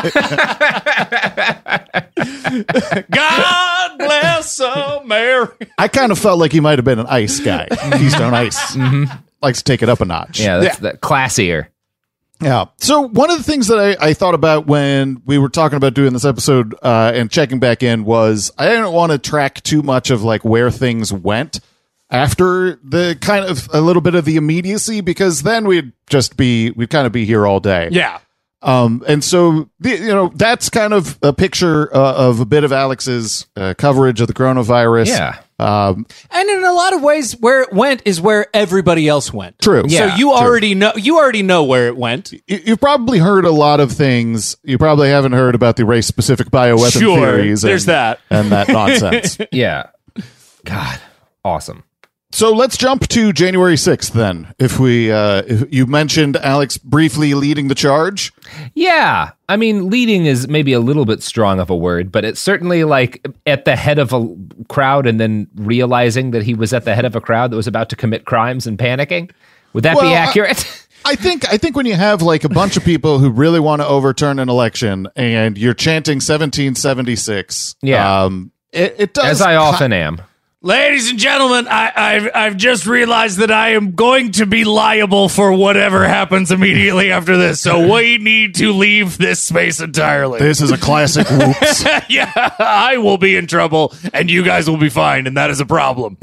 God bless America. I kind of felt like he might have been an ice guy. Keystone Ice likes to take it up a notch. Yeah, that's classier. Yeah. So one of the things that I thought about when we were talking about doing this episode and checking back in was I didn't want to track too much of like where things went after the kind of a little bit of the immediacy, because then we'd kind of be here all day. Yeah. And so, that's kind of a picture of a bit of Alex's coverage of the coronavirus. Yeah. And in a lot of ways, where it went is where everybody else went. True. Yeah, so you already know where it went. You've probably heard a lot of things. You probably haven't heard about the race-specific bioweapon theories. There's that. And that nonsense. Yeah. God. Awesome. So let's jump to January 6th then. If you mentioned Alex briefly leading the charge. Yeah. I mean, leading is maybe a little bit strong of a word, but it's certainly like at the head of a crowd and then realizing that he was at the head of a crowd that was about to commit crimes and panicking. Would that be accurate? I think when you have like a bunch of people who really want to overturn an election and you're chanting 1776. Yeah. It does. As I often am. Ladies and gentlemen, I've just realized that I am going to be liable for whatever happens immediately after this, so we need to leave this space entirely. This is a classic whoops. Yeah, I will be in trouble, and you guys will be fine, and that is a problem.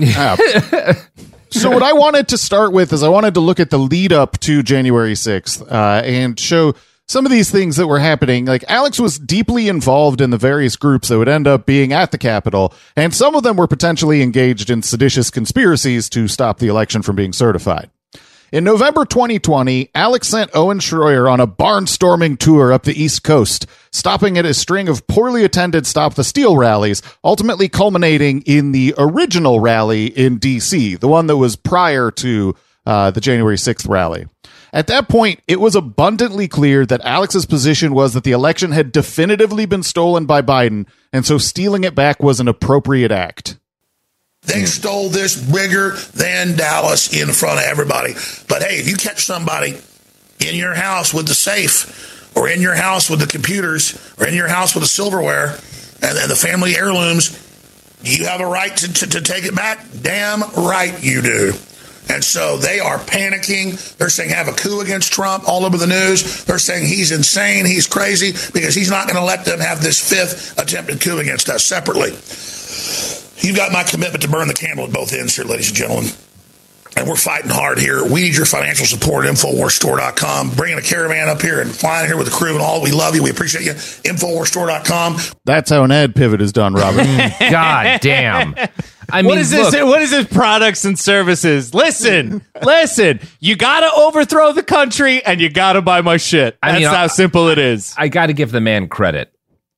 So what I wanted to start with is I wanted to look at the lead up to January 6th and show some of these things that were happening. Like, Alex was deeply involved in the various groups that would end up being at the Capitol, and some of them were potentially engaged in seditious conspiracies to stop the election from being certified. In November 2020, Alex sent Owen Schroyer on a barnstorming tour up the East Coast, stopping at a string of poorly attended Stop the Steal rallies, ultimately culminating in the original rally in D.C., the one that was prior to the January 6th rally. At that point, it was abundantly clear that Alex's position was that the election had definitively been stolen by Biden, and so stealing it back was an appropriate act. They stole this bigger than Dallas in front of everybody. But hey, if you catch somebody in your house with the safe, or in your house with the computers, or in your house with the silverware, and the family heirlooms, you have a right to take it back? Damn right you do. And so they are panicking. They're saying have a coup against Trump all over the news. They're saying he's insane, he's crazy, because he's not going to let them have this fifth attempted coup against us separately. You've got my commitment to burn the candle at both ends here, ladies and gentlemen. And we're fighting hard here. We need your financial support at InfoWarsStore.com. Bringing a caravan up here and flying here with the crew and all. We love you. We appreciate you. InfoWarsStore.com. That's how an ad pivot is done, Robert. God damn. I mean, what is this? What is this? Products and services. Listen. You got to overthrow the country, and you got to buy my shit. That's how simple it is. I got to give the man credit.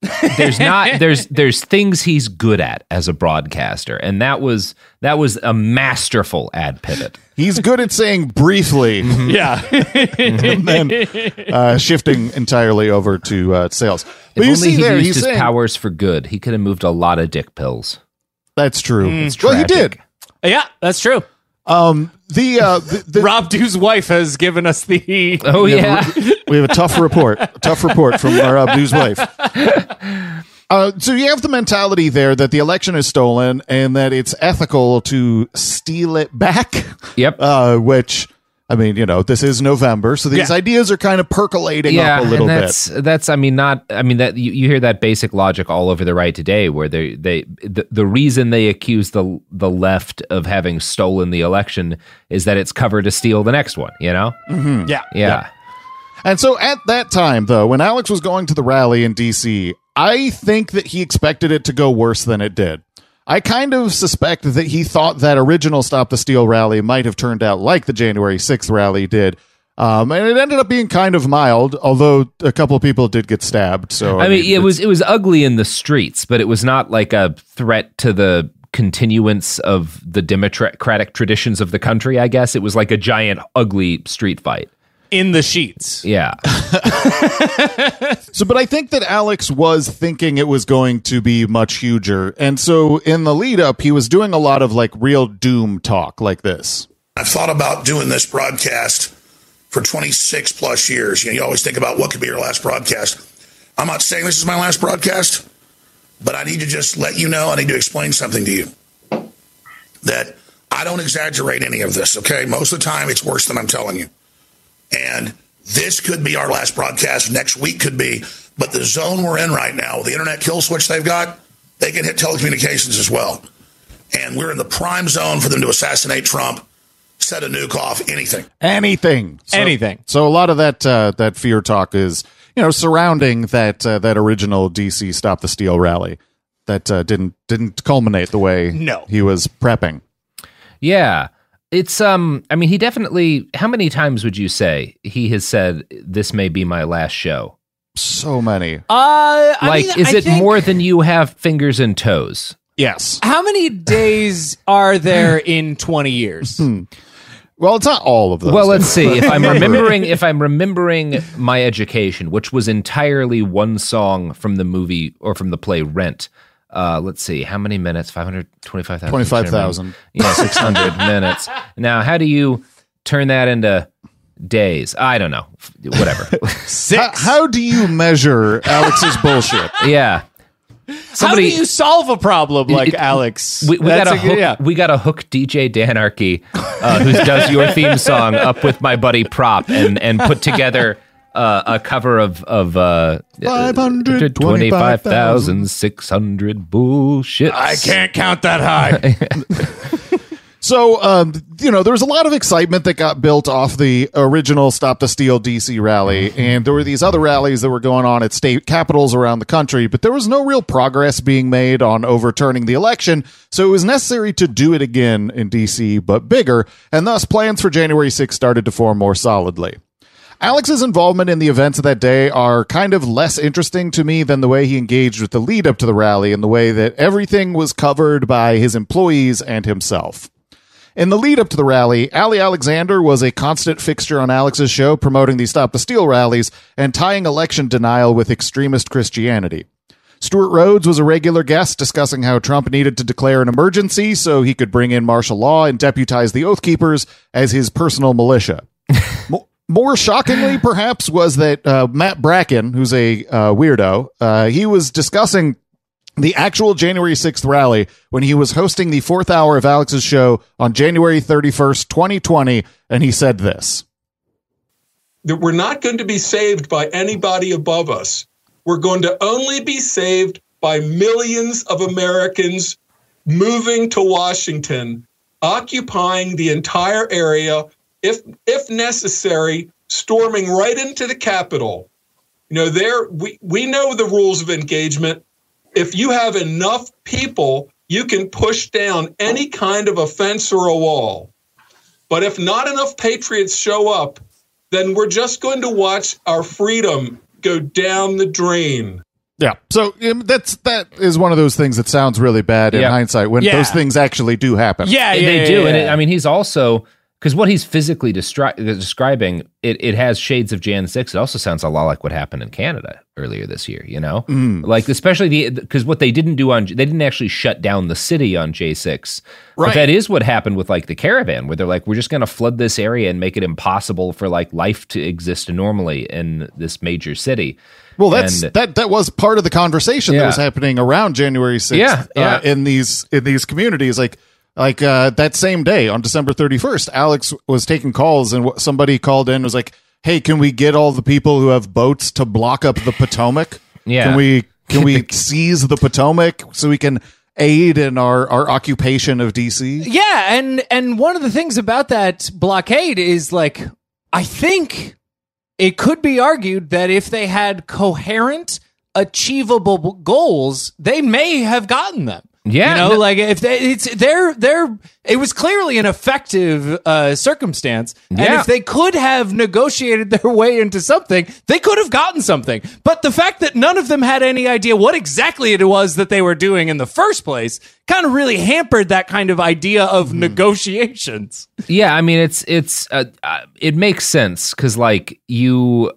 There's things he's good at as a broadcaster, and that was a masterful ad pivot. He's good at saying briefly, yeah, and then shifting entirely over to sales. But if only he used his powers for good, he could have moved a lot of dick pills. That's true. Well, he did. Yeah, that's true. The Rob Dew's wife has given us the. Oh yeah, we have a tough report from Rob Dew's wife. So you have the mentality there that the election is stolen and that it's ethical to steal it back. Yep. Which, I mean, this is November, so these ideas are kind of percolating up a little bit. That you hear that basic logic all over the right today, where the reason they accuse the left of having stolen the election is that it's cover to steal the next one. Mm-hmm. Yeah. And so at that time, though, when Alex was going to the rally in D.C., I think that he expected it to go worse than it did. I kind of suspect that he thought that original Stop the Steal rally might have turned out like the January 6th rally did. And it ended up being kind of mild, although a couple of people did get stabbed. So I mean, it was ugly in the streets, but it was not like a threat to the continuance of the democratic traditions of the country, I guess. It was like a giant, ugly street fight. In the sheets. Yeah. But I think that Alex was thinking it was going to be much huger. And so in the lead up, he was doing a lot of like real doom talk like this. I've thought about doing this broadcast for 26 plus years. You always think about what could be your last broadcast. I'm not saying this is my last broadcast, but I need to just let you know, I need to explain something to you. That I don't exaggerate any of this, okay? Most of the time, it's worse than I'm telling you. And this could be our last broadcast. Next week could be. But the zone we're in right now, the internet kill switch they've got, they can hit telecommunications as well. And we're in the prime zone for them to assassinate Trump, set a nuke off, anything. Anything. So a lot of that fear talk is, surrounding that original DC Stop the Steal rally that didn't culminate the way he was prepping. Yeah. It's he definitely, how many times would you say he has said this may be my last show? So many. Is it more than you have fingers and toes? Yes. How many days are there in 20 years? Well, it's not all of those. Well, let's see. If I'm remembering my education, which was entirely one song from the movie or from the play Rent. Let's see, how many minutes? 525,000. 25,000. 600 minutes. Now, how do you turn that into days? I don't know. Whatever. 6. How do you measure Alex's bullshit? Yeah. How do you solve a problem like Alex? We got to hook DJ Danarchy, who does your theme song, up with my buddy Prop and put together a cover of 525,600 bullshit. I can't count that high. So, there was a lot of excitement that got built off the original Stop the Steal DC rally, and there were these other rallies that were going on at state capitals around the country, but there was no real progress being made on overturning the election, so it was necessary to do it again in DC, but bigger, and thus plans for January 6th started to form more solidly. Alex's involvement in the events of that day are kind of less interesting to me than the way he engaged with the lead up to the rally and the way that everything was covered by his employees and himself. In the lead up to the rally, Ali Alexander was a constant fixture on Alex's show, promoting the Stop the Steal rallies and tying election denial with extremist Christianity. Stuart Rhodes was a regular guest, discussing how Trump needed to declare an emergency so he could bring in martial law and deputize the Oath Keepers as his personal militia. More shockingly, perhaps, was that Matt Bracken, who's a weirdo, he was discussing the actual January 6th rally when he was hosting the 4th hour of Alex's show on January 31st, 2020, and he said this. That we're not going to be saved by anybody above us. We're going to only be saved by millions of Americans moving to Washington, occupying the entire area, if necessary, storming right into the Capitol. We know the rules of engagement. If you have enough people, you can push down any kind of a fence or a wall. But if not enough patriots show up, then we're just going to watch our freedom go down the drain. Yeah. So that is one of those things that sounds really bad in hindsight when those things actually do happen. They do. And he's also... Because what he's physically describing, it has shades of Jan 6. It also sounds a lot like what happened in Canada earlier this year, Like, especially because what they didn't do they didn't actually shut down the city on J6. Right. But that is what happened with, like, the caravan, where they're like, we're just going to flood this area and make it impossible for, like, life to exist normally in this major city. Well, that was part of the conversation that was happening around January 6th in these communities. Like that same day on December 31st, Alex was taking calls and somebody called in and was like, hey, can we get all the people who have boats to block up the Potomac? Yeah. Can we seize the Potomac so we can aid in our occupation of DC? Yeah. And one of the things about that blockade is, like, I think it could be argued that if they had coherent, achievable goals, they may have gotten them. Yeah, like if it was clearly an effective circumstance, and if they could have negotiated their way into something, they could have gotten something. But the fact that none of them had any idea what exactly it was that they were doing in the first place kind of really hampered that kind of idea of negotiations. Yeah, I mean it makes sense because, like, you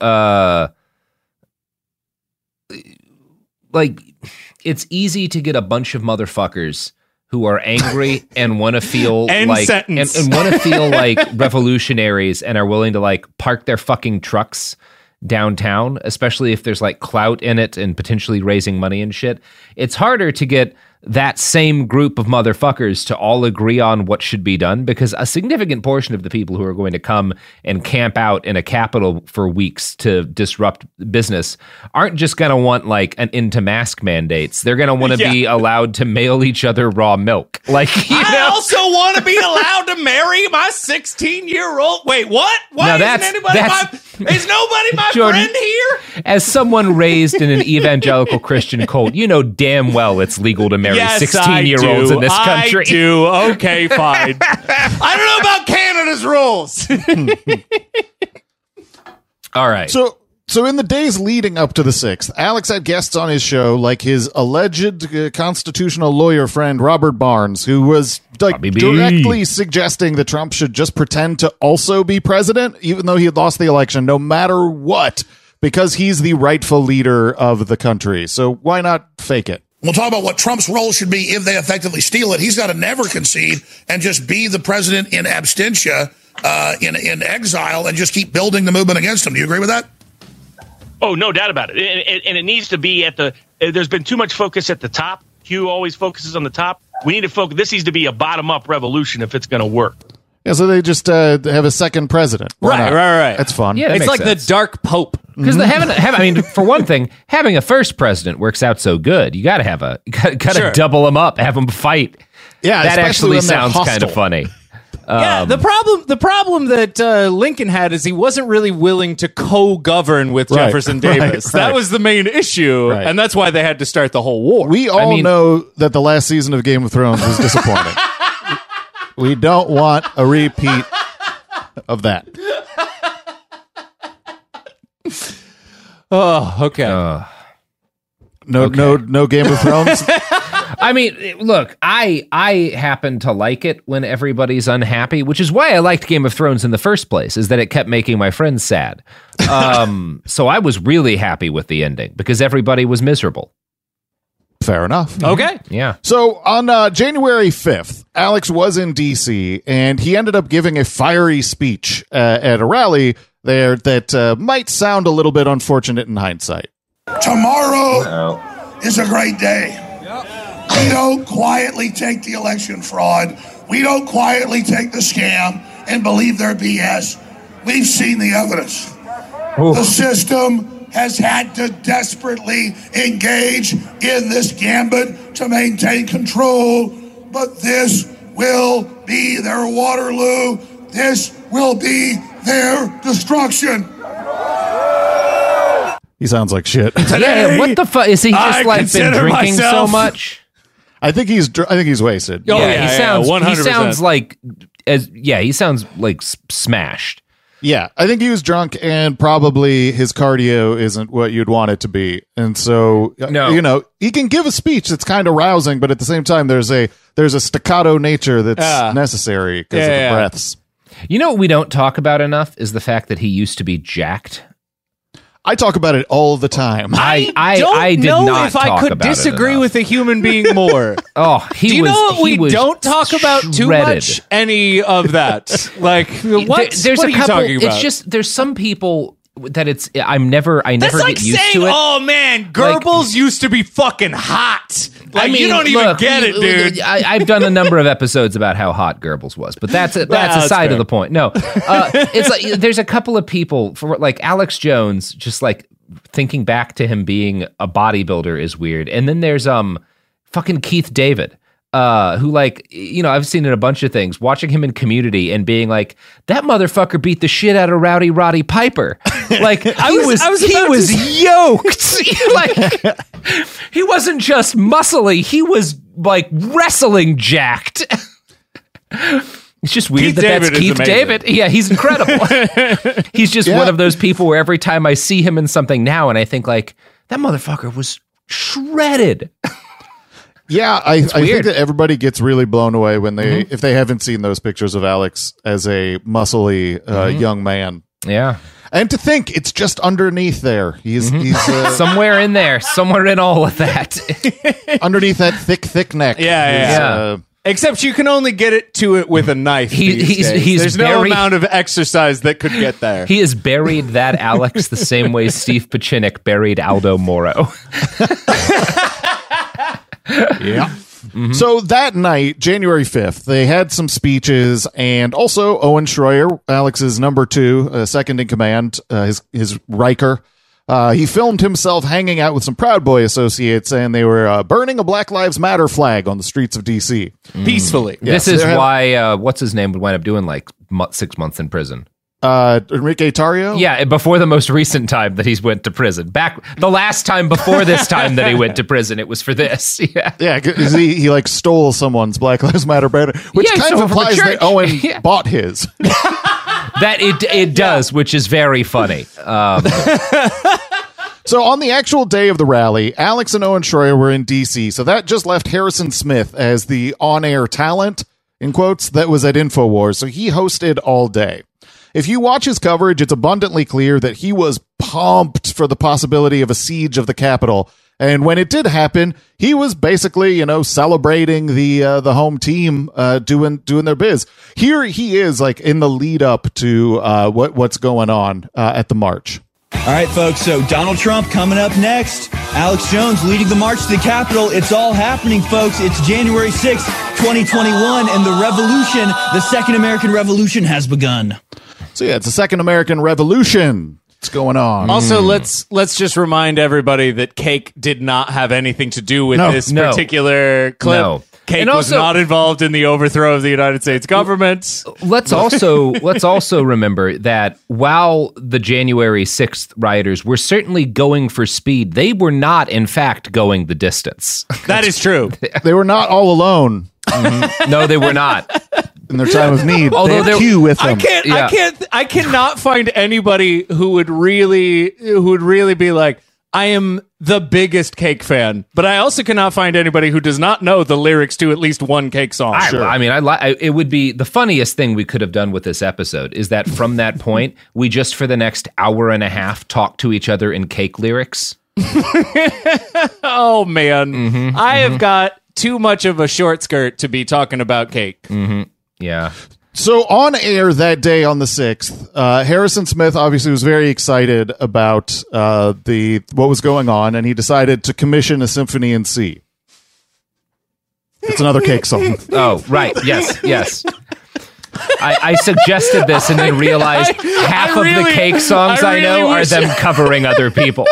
it's easy to get a bunch of motherfuckers who are angry and want to feel and want to feel like revolutionaries and are willing to, like, park their fucking trucks downtown, especially if there's, like, clout in it and potentially raising money and shit. It's harder to get that same group of motherfuckers to all agree on what should be done, because a significant portion of the people who are going to come and camp out in a capital for weeks to disrupt business aren't just going to want, like, an end to mask mandates. They're going to want to be allowed to mail each other raw milk. Like, I also want to be allowed to marry my 16-year-old. Wait, what? Why is nobody my Jordan, friend here? As someone raised in an evangelical Christian cult, you know damn well it's legal to marry 16-year-olds in this country. I do. Okay, fine. I don't know about Canada's rules. All right. So in the days leading up to the 6th, Alex had guests on his show like his alleged constitutional lawyer friend Robert Barnes, who was directly suggesting that Trump should just pretend to also be president, even though he had lost the election, no matter what, because he's the rightful leader of the country. So why not fake it? We'll talk about what Trump's role should be if they effectively steal it. He's got to never concede and just be the president in absentia, in exile, and just keep building the movement against him. Do you agree with that? Oh, no doubt about it. And it needs to be there's been too much focus at the top. Hugh always focuses on the top. We need to focus. This needs to be a bottom-up revolution if it's going to work. Yeah, so they just have a second president. Right. That's fun. Yeah, it's like the Dark Pope. Because for one thing, having a first president works out so good. You got to double them up, have them fight. Yeah, that actually sounds kind of funny. Yeah, the problem that Lincoln had is he wasn't really willing to co-govern with Jefferson Davis. Right. That was the main issue, and that's why they had to start the whole war. We all know that the last season of Game of Thrones was disappointing. We don't want a repeat of that. Oh, okay. No Game of Thrones. I mean, look, I happen to like it when everybody's unhappy, which is why I liked Game of Thrones in the first place, is that it kept making my friends sad. So I was really happy with the ending because everybody was miserable. Fair enough. Okay. Yeah. So on January 5th, Alex was in D.C., and he ended up giving a fiery speech at a rally there that might sound a little bit unfortunate in hindsight. Tomorrow is a great day. We don't quietly take the election fraud. We don't quietly take the scam and believe their BS. We've seen the evidence. Oof. The system has had to desperately engage in this gambit to maintain control, but this will be their Waterloo. This will be their destruction. He sounds like shit. Today, what the fuck? Is he just been drinking so much? I think he's wasted. Oh, yeah, he sounds like he sounds like smashed. Yeah, I think he was drunk, and probably his cardio isn't what you'd want it to be. And so, he can give a speech that's kind of rousing, but at the same time, there's a staccato nature that's necessary because of the breaths. You know what we don't talk about enough is the fact that he used to be jacked. I talk about it all the time. I did know not if talk I could about disagree with a human being more. Oh, do you know what we don't talk about too much? Any of that? Like, what? What are you talking about? It's just there's some people that I never That's like get used saying, to it. Oh man, Goebbels used to be fucking hot. Like, you don't even get it, dude. I've done a number of episodes about how hot Goebbels was, but that's a side of the point. No, it's like there's a couple of people for like Alex Jones, just like thinking back to him being a bodybuilder is weird, and then there's fucking Keith David. Who I've seen in a bunch of things, watching him in Community and being like, that motherfucker beat the shit out of Rowdy Roddy Piper. Like he was yoked. Like he wasn't just muscly, he was like wrestling jacked. It's just weird that's Keith David. Yeah, he's incredible. He's just one of those people where every time I see him in something now and I think like, that motherfucker was shredded. Yeah, I think that everybody gets really blown away when they if they haven't seen those pictures of Alex as a muscly young man. Yeah. And to think it's just underneath there. He's somewhere in there, somewhere in all of that. Underneath that thick neck. Yeah. Except you can only get it with a knife. There's no amount of exercise that could get there. He has buried that Alex the same way Steve Pacinic buried Aldo Moro. Yeah. So that night, January 5th, they had some speeches, and also Owen Schroyer, Alex's number 2, second in command, his Riker. He filmed himself hanging out with some Proud Boy associates, and they were burning a Black Lives Matter flag on the streets of D.C. Peacefully. This is why, what's his name would wind up doing like 6 months in prison. Enrique Tarrio? Yeah, before the most recent time that he's went to prison. Back the last time before this time that he went to prison, it was for this. Yeah, he like stole someone's Black Lives Matter banner, which kind of implies that Owen bought his. That it does, which is very funny. So on the actual day of the rally, Alex and Owen Schroyer were in D.C., so that just left Harrison Smith as the on-air talent, in quotes, that was at InfoWars, so he hosted all day. If you watch his coverage, it's abundantly clear that he was pumped for the possibility of a siege of the Capitol. And when it did happen, he was basically, celebrating the home team doing their biz. Here he is, like in the lead up to what's going on at the march. All right, folks, so Donald Trump coming up next. Alex Jones leading the march to the Capitol. It's all happening, folks. It's January 6th, 2021, and the revolution, the Second American Revolution, has begun. So yeah, it's the Second American Revolution. What's going on? Also, let's just remind everybody that cake did not have anything to do with this particular clip. No. Cake was not involved in the overthrow of the United States government. Let's also remember that while the January 6th rioters were certainly going for speed, they were not, in fact, going the distance. That is true. They were not all alone. Mm-hmm. No, they were not. In their time of need, although they had Q with them. I cannot find anybody who would really be like, I am the biggest Cake fan, but I also cannot find anybody who does not know the lyrics to at least one Cake song. It would be the funniest thing we could have done with this episode is that from that point, we just for the next hour and a half talk to each other in Cake lyrics. Oh man, I have got too much of a short skirt to be talking about Cake. Mm-hmm. Yeah. So on air that day on the 6th, Harrison Smith obviously was very excited about what was going on, and he decided to commission a symphony in C. It's another Cake song. Oh, right. Yes. I suggested this and then realized half of the Cake songs I know are them covering other people.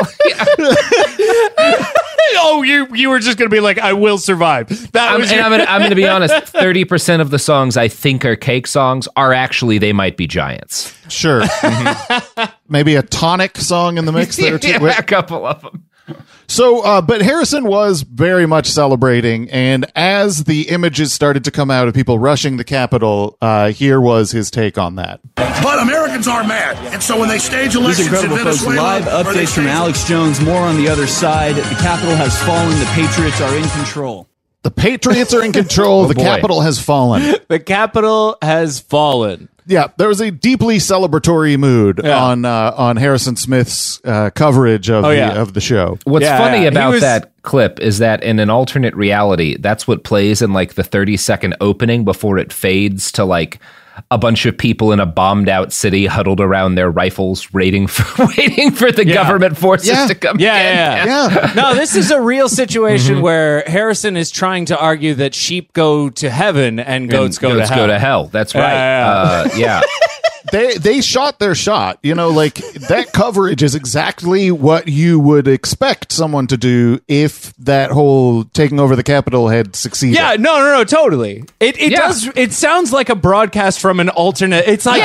Oh, you were just going to be like, I will survive. I'm going to be honest. 30% of the songs I think are Cake songs are actually They Might Be Giants. Sure. Maybe a Tonic song in the mix there too. Yeah, a couple of them. So, but Harrison was very much celebrating, and as the images started to come out of people rushing the Capitol, here was his take on that. But Americans are mad, and so when they stage elections These incredible in folks, Venezuela... live updates from Alex Jones, more on the other side. The Capitol has fallen, the Patriots are in control. The Patriots are in control, the Capitol has fallen. The Capitol has fallen. Yeah, there was a deeply celebratory mood on Harrison Smith's coverage of the show. What's funny about that clip is that in an alternate reality, that's what plays in like the 30-second opening before it fades to like a bunch of people in a bombed out city huddled around their rifles waiting for the government forces to come in. Yeah. No, this is a real situation where Harrison is trying to argue that sheep go to heaven and goats go to hell. That's right. Yeah. They shot their shot. You know, like that coverage is exactly what you would expect someone to do if that whole taking over the Capitol had succeeded. Yeah, no, totally. It does. It sounds like a broadcast from an alternate. It's like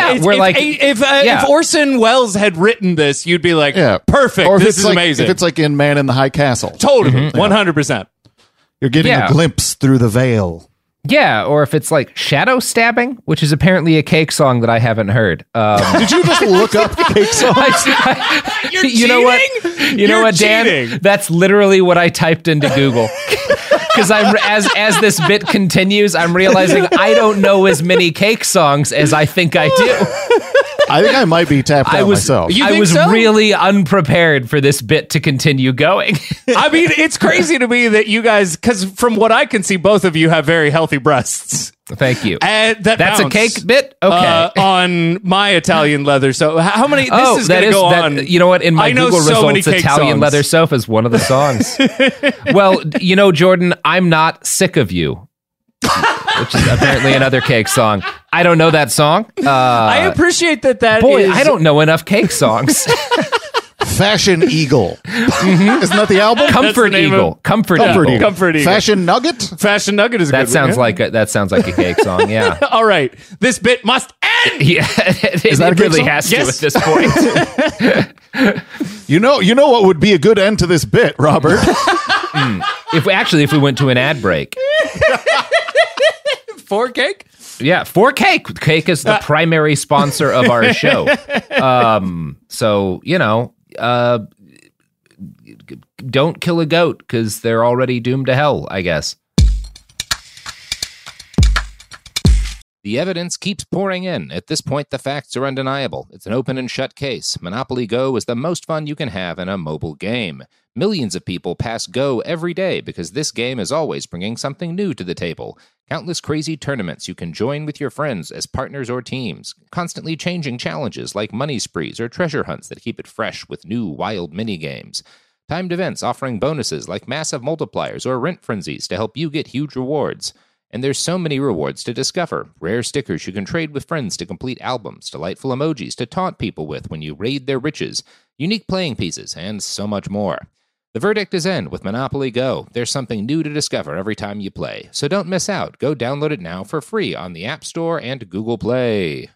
if Orson Welles had written this, you'd be like, perfect. Or this is like, amazing. If it's like in Man in the High Castle, totally, 100%. You're getting a glimpse through the veil. Yeah, or if it's like Shadow Stabbing, which is apparently a Cake song that I haven't heard. Did you just look up Cake songs? You're you know what? You know what, Dan? That's literally what I typed into Google. Because as this bit continues, I'm realizing I don't know as many Cake songs as I think I do. I think I might be tapped out myself. I was really unprepared for this bit to continue going. I mean, it's crazy to me that you guys, because from what I can see, both of you have very healthy breasts. Thank you. And that's a Cake bit? Okay. On my Italian leather. So how many? This is going to go on. You know what? In my Google results, Italian leather sofa is one of the songs. Well, you know, Jordan, I'm not sick of you. Which is apparently another Cake song. I don't know that song. I appreciate that. Boy, I don't know enough Cake songs. Fashion Eagle. Isn't that the album? Comfort Eagle. Comfort Eagle. Fashion Nugget. Fashion Nugget is a good sounds like that sounds like a Cake song. Yeah. All right. This bit must end. Yeah. It really has to at this point. You know what would be a good end to this bit, Robert? If we went to an ad break. For Cake? Yeah, for Cake. Cake is the primary sponsor of our show. So, you know, don't kill a goat because they're already doomed to hell, I guess. The evidence keeps pouring in. At this point, the facts are undeniable. It's an open and shut case. Monopoly Go is the most fun you can have in a mobile game. Millions of people pass Go every day because this game is always bringing something new to the table. Countless crazy tournaments you can join with your friends as partners or teams. Constantly changing challenges like money sprees or treasure hunts that keep it fresh with new wild minigames. Timed events offering bonuses like massive multipliers or rent frenzies to help you get huge rewards. And there's so many rewards to discover. Rare stickers you can trade with friends to complete albums, delightful emojis to taunt people with when you raid their riches, unique playing pieces, and so much more. The verdict is in with Monopoly Go. There's something new to discover every time you play. So don't miss out. Go download it now for free on the App Store and Google Play.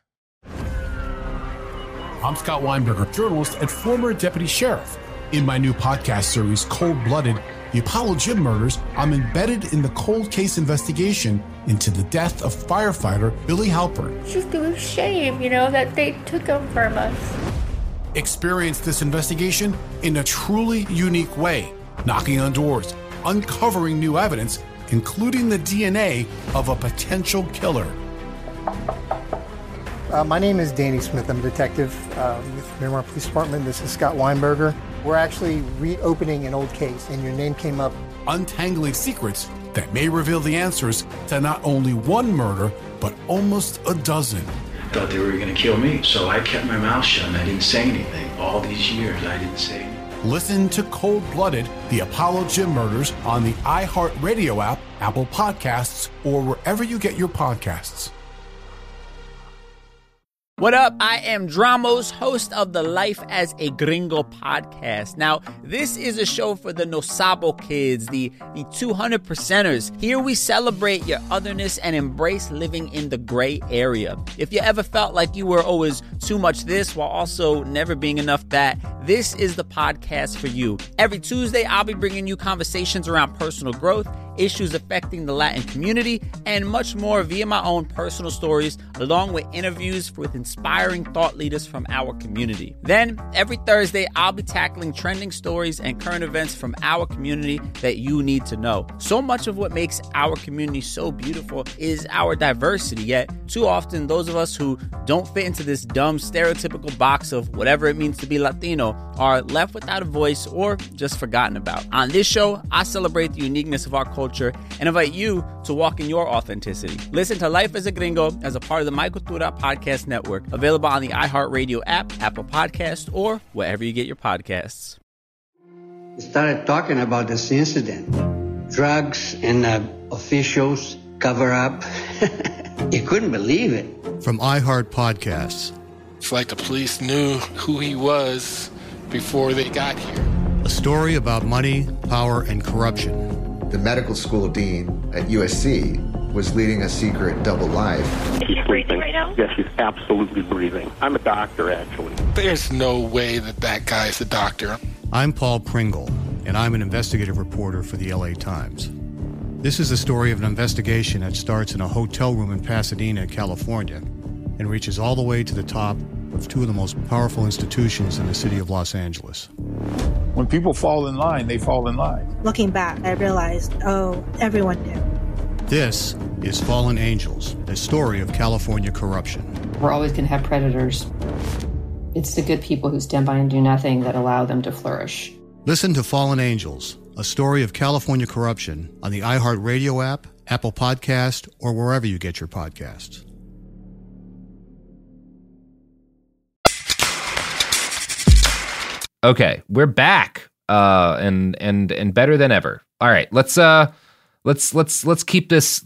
I'm Scott Weinberger, journalist and former deputy sheriff. In my new podcast series, Cold Blooded, The Apollo Gym Murders, I'm embedded in the cold case investigation into the death of firefighter Billy Halpern. It's just a shame, that they took him from us. Experience this investigation in a truly unique way, knocking on doors, uncovering new evidence, including the DNA of a potential killer. My name is Danny Smith. I'm a detective with Miramar Police Department. This is Scott Weinberger. We're actually reopening an old case, and your name came up. Untangling secrets that may reveal the answers to not only one murder, but almost a dozen. I thought they were going to kill me, so I kept my mouth shut and I didn't say anything. All these years, I didn't say anything. Listen to Cold Blooded, The Apollo Gym Murders on the iHeartRadio app, Apple Podcasts, or wherever you get your podcasts. What up? I am Dramos, host of the Life as a Gringo podcast. Now, this is a show for the No Sabo kids, the 200%ers. Here we celebrate your otherness and embrace living in the gray area. If you ever felt like you were always too much this while also never being enough that, this is the podcast for you. Every Tuesday, I'll be bringing you conversations around personal growth, issues affecting the Latin community, and much more via my own personal stories, along with interviews with inspiring thought leaders from our community. Then, every Thursday, I'll be tackling trending stories and current events from our community that you need to know. So much of what makes our community so beautiful is our diversity, yet too often those of us who don't fit into this dumb stereotypical box of whatever it means to be Latino are left without a voice or just forgotten about. On this show, I celebrate the uniqueness of our culture and invite you to walk in your authenticity. Listen to Life as a Gringo as a part of the My Cultura Podcast Network, available on the iHeartRadio app, Apple Podcast, or wherever you get your podcasts. We started talking about this incident. Drugs and officials cover up. You couldn't believe it. From iHeart Podcasts. It's like the police knew who he was before they got here. A story about money, power, and corruption. The medical school dean at USC was leading a secret double life. Is she breathing right now? Yes, she's absolutely breathing. I'm a doctor, actually. There's no way that guy's a doctor. I'm Paul Pringle, and I'm an investigative reporter for the LA Times. This is the story of an investigation that starts in a hotel room in Pasadena, California, and reaches all the way to the top of two of the most powerful institutions in the city of Los Angeles. When people fall in line, they fall in line. Looking back, I realized, everyone knew. This is Fallen Angels, a story of California corruption. We're always going to have predators. It's the good people who stand by and do nothing that allow them to flourish. Listen to Fallen Angels, a story of California corruption on the iHeartRadio app, Apple Podcast, or wherever you get your podcasts. Okay, we're back, and better than ever. All right, let's keep this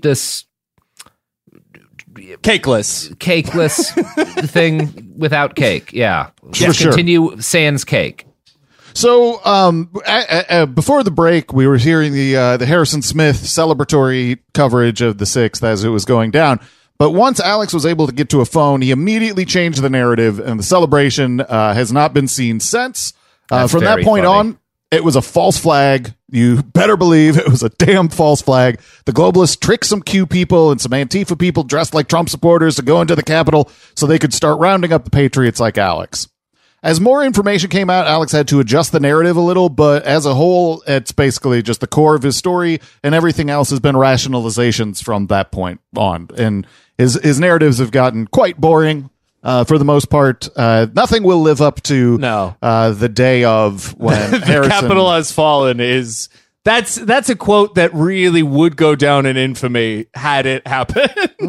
cakeless thing without cake. Yeah, let's continue sans cake. So, before the break, we were hearing the Harrison Smith celebratory coverage of the 6th as it was going down. But once Alex was able to get to a phone, he immediately changed the narrative, and the celebration has not been seen since. From that point on, it was a false flag. You better believe it was a damn false flag. The globalists tricked some Q people and some Antifa people dressed like Trump supporters to go into the Capitol so they could start rounding up the patriots like Alex. As more information came out, Alex had to adjust the narrative a little, but as a whole, it's basically just the core of his story, and everything else has been rationalizations from that point on. And his narratives have gotten quite boring for the most part. Nothing will live up to the day of when the Harrison... Capitol has fallen is That's a quote that really would go down in infamy had it happened.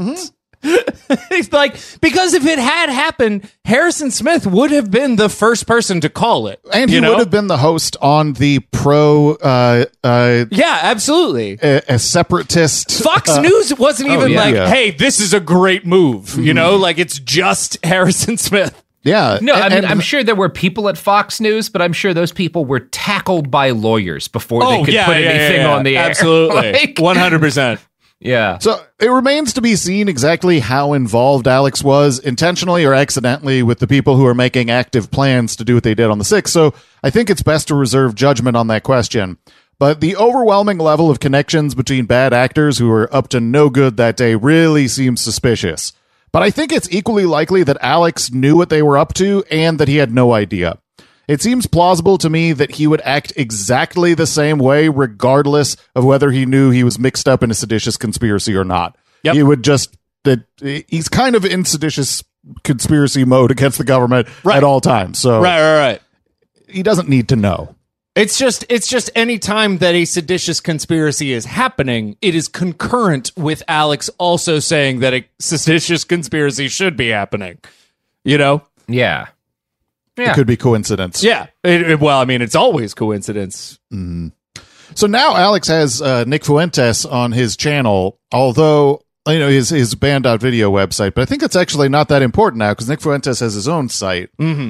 It's like, because if it had happened, Harrison Smith would have been the first person to call it. And he would have been the host on the pro... yeah, absolutely. A separatist... Fox News wasn't even hey, this is a great move. You know, like it's just Harrison Smith. Yeah. No, I mean, I'm sure there were people at Fox News, but I'm sure those people were tackled by lawyers before they could put anything on the air. Absolutely. 100%. Yeah. So it remains to be seen exactly how involved Alex was, intentionally or accidentally, with the people who are making active plans to do what they did on the 6th. So I think it's best to reserve judgment on that question. But the overwhelming level of connections between bad actors who were up to no good that day really seems suspicious. But I think it's equally likely that Alex knew what they were up to and that he had no idea. It seems plausible to me that he would act exactly the same way regardless of whether he knew he was mixed up in a seditious conspiracy or not. Yep. He would just... he's kind of in seditious conspiracy mode against the government at all times. So Right. He doesn't need to know. It's just any time that a seditious conspiracy is happening, it is concurrent with Alex also saying that a seditious conspiracy should be happening. You know? Yeah. It could be coincidence. Yeah. Well, I mean, it's always coincidence. So now Alex has Nick Fuentes on his channel, although, you know, his band.video website, but I think it's actually not that important now because Nick Fuentes has his own site.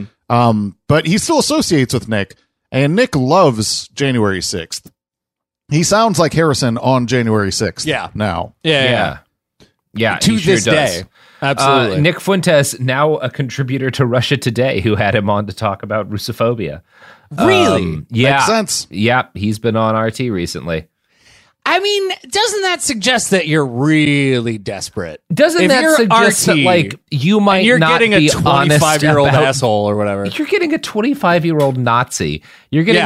But he still associates with Nick, and Nick loves January 6th. He sounds like Harrison on January 6th. Yeah. Now. Yeah. To he sure this does. day. Absolutely. Nick Fuentes, now a contributor to Russia Today, who had him on to talk about Russophobia. Really? Yeah. Makes sense. Yeah, he's been on RT recently. I mean, doesn't that suggest that you're really desperate? Doesn't If that you're suggest RT, that, like, you might you're not getting be a 25-year-old honest about- asshole or whatever? You're getting a 25-year-old Nazi. You're getting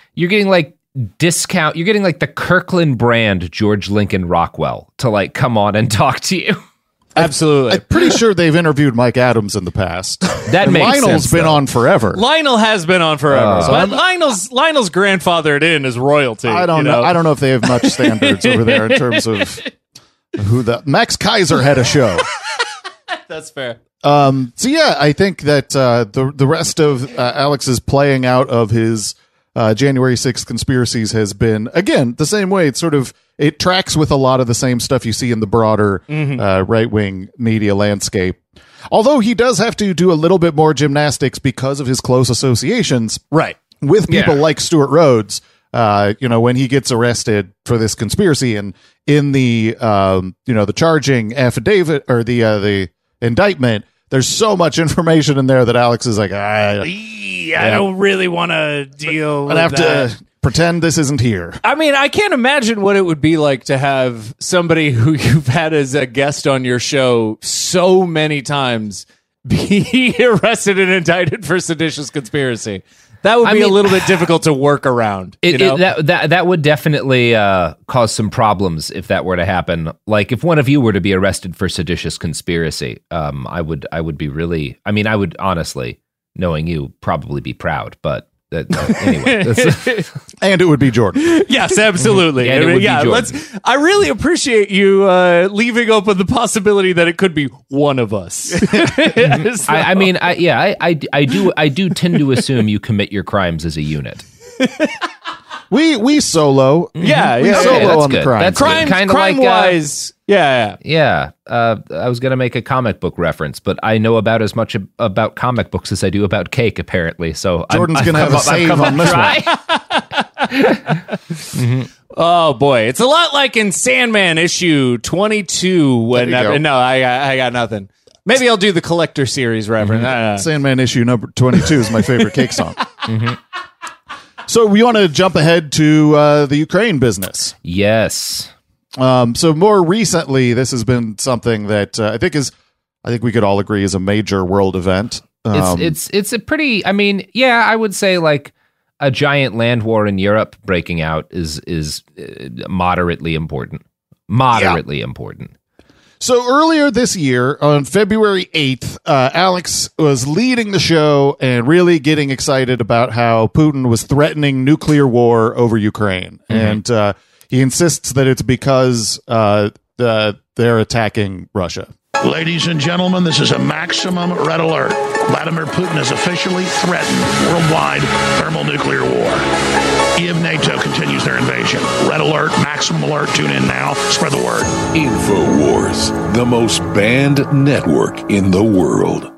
discount. You're getting like the Kirkland brand George Lincoln Rockwell to like come on and talk to you. Absolutely. I'm pretty sure they've interviewed Mike Adams in the past. That makes Lionel's sense, been though. on forever. Lionel has been on forever. But Lionel's grandfathered in as royalty. I don't know. I don't know if they have much standards over there in terms of who Max Kaiser had a show. That's fair. So yeah, I think that the rest of Alex's playing out of his January 6th conspiracies has been, again, the same way. It's sort of, it tracks with a lot of the same stuff you see in the broader right-wing media landscape. Although he does have to do a little bit more gymnastics because of his close associations with people like Stuart Rhodes. When he gets arrested for this conspiracy, and in the the charging affidavit or the indictment, there's so much information in there that Alex is like, I don't really want to deal with have that. to pretend this isn't here. I mean, I can't imagine what it would be like to have somebody who you've had as a guest on your show so many times be arrested and indicted for seditious conspiracy. That would be a little bit difficult to work around. That would definitely cause some problems if that were to happen. Like if one of you were to be arrested for seditious conspiracy, I would be really. I mean, I would honestly, knowing you, probably be proud. But anyway, and it would be Jordan. Yes, absolutely. And it would be Jordan. I really appreciate you leaving open the possibility that it could be one of us. I do tend to assume you commit your crimes as a unit. We solo. Yeah, we solo on the crime. That's crime-wise. Yeah. I was going to make a comic book reference, but I know about as much about comic books as I do about cake, apparently. So Jordan's going to have a save on this one. Oh boy, it's a lot like in Sandman issue 22. I got nothing. Maybe I'll do the collector series reference. Sandman issue number 22 is my favorite cake song. So we want to jump ahead to the Ukraine business. Yes. So more recently, this has been something that I think we could all agree is a major world event. It's a pretty. I mean, yeah, I would say like a giant land war in Europe breaking out is moderately important. Important. So earlier this year, on February 8th, Alex was leading the show and really getting excited about how Putin was threatening nuclear war over Ukraine. And he insists that it's because they're attacking Russia. Ladies and gentlemen, this is a maximum red alert. Vladimir Putin has officially threatened worldwide thermonuclear war. If NATO continues their invasion. Red alert, maximum alert, tune in now, spread the word. InfoWars, the most banned network in the world.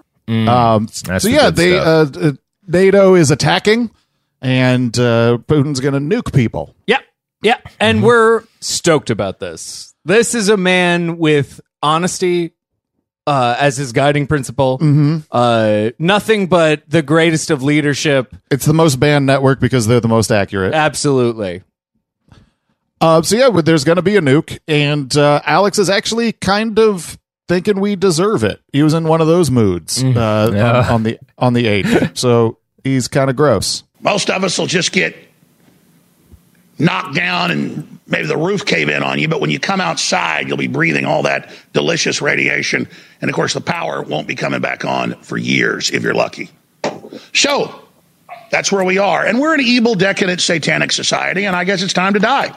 NATO is attacking, and Putin's going to nuke people. Yeah, and we're stoked about this. This is a man with honesty as his guiding principle. Nothing but the greatest of leadership. It's the most banned network because they're the most accurate. Absolutely. There's going to be a nuke, and Alex is actually kind of thinking we deserve it. He was in one of those moods on the 8th, so he's kind of gross. Most of us will just get knocked down and maybe the roof cave in on you, but when you come outside, you'll be breathing all that delicious radiation. And of course, the power won't be coming back on for years if you're lucky. So that's where we are. And we're an evil, decadent, satanic society, and I guess it's time to die.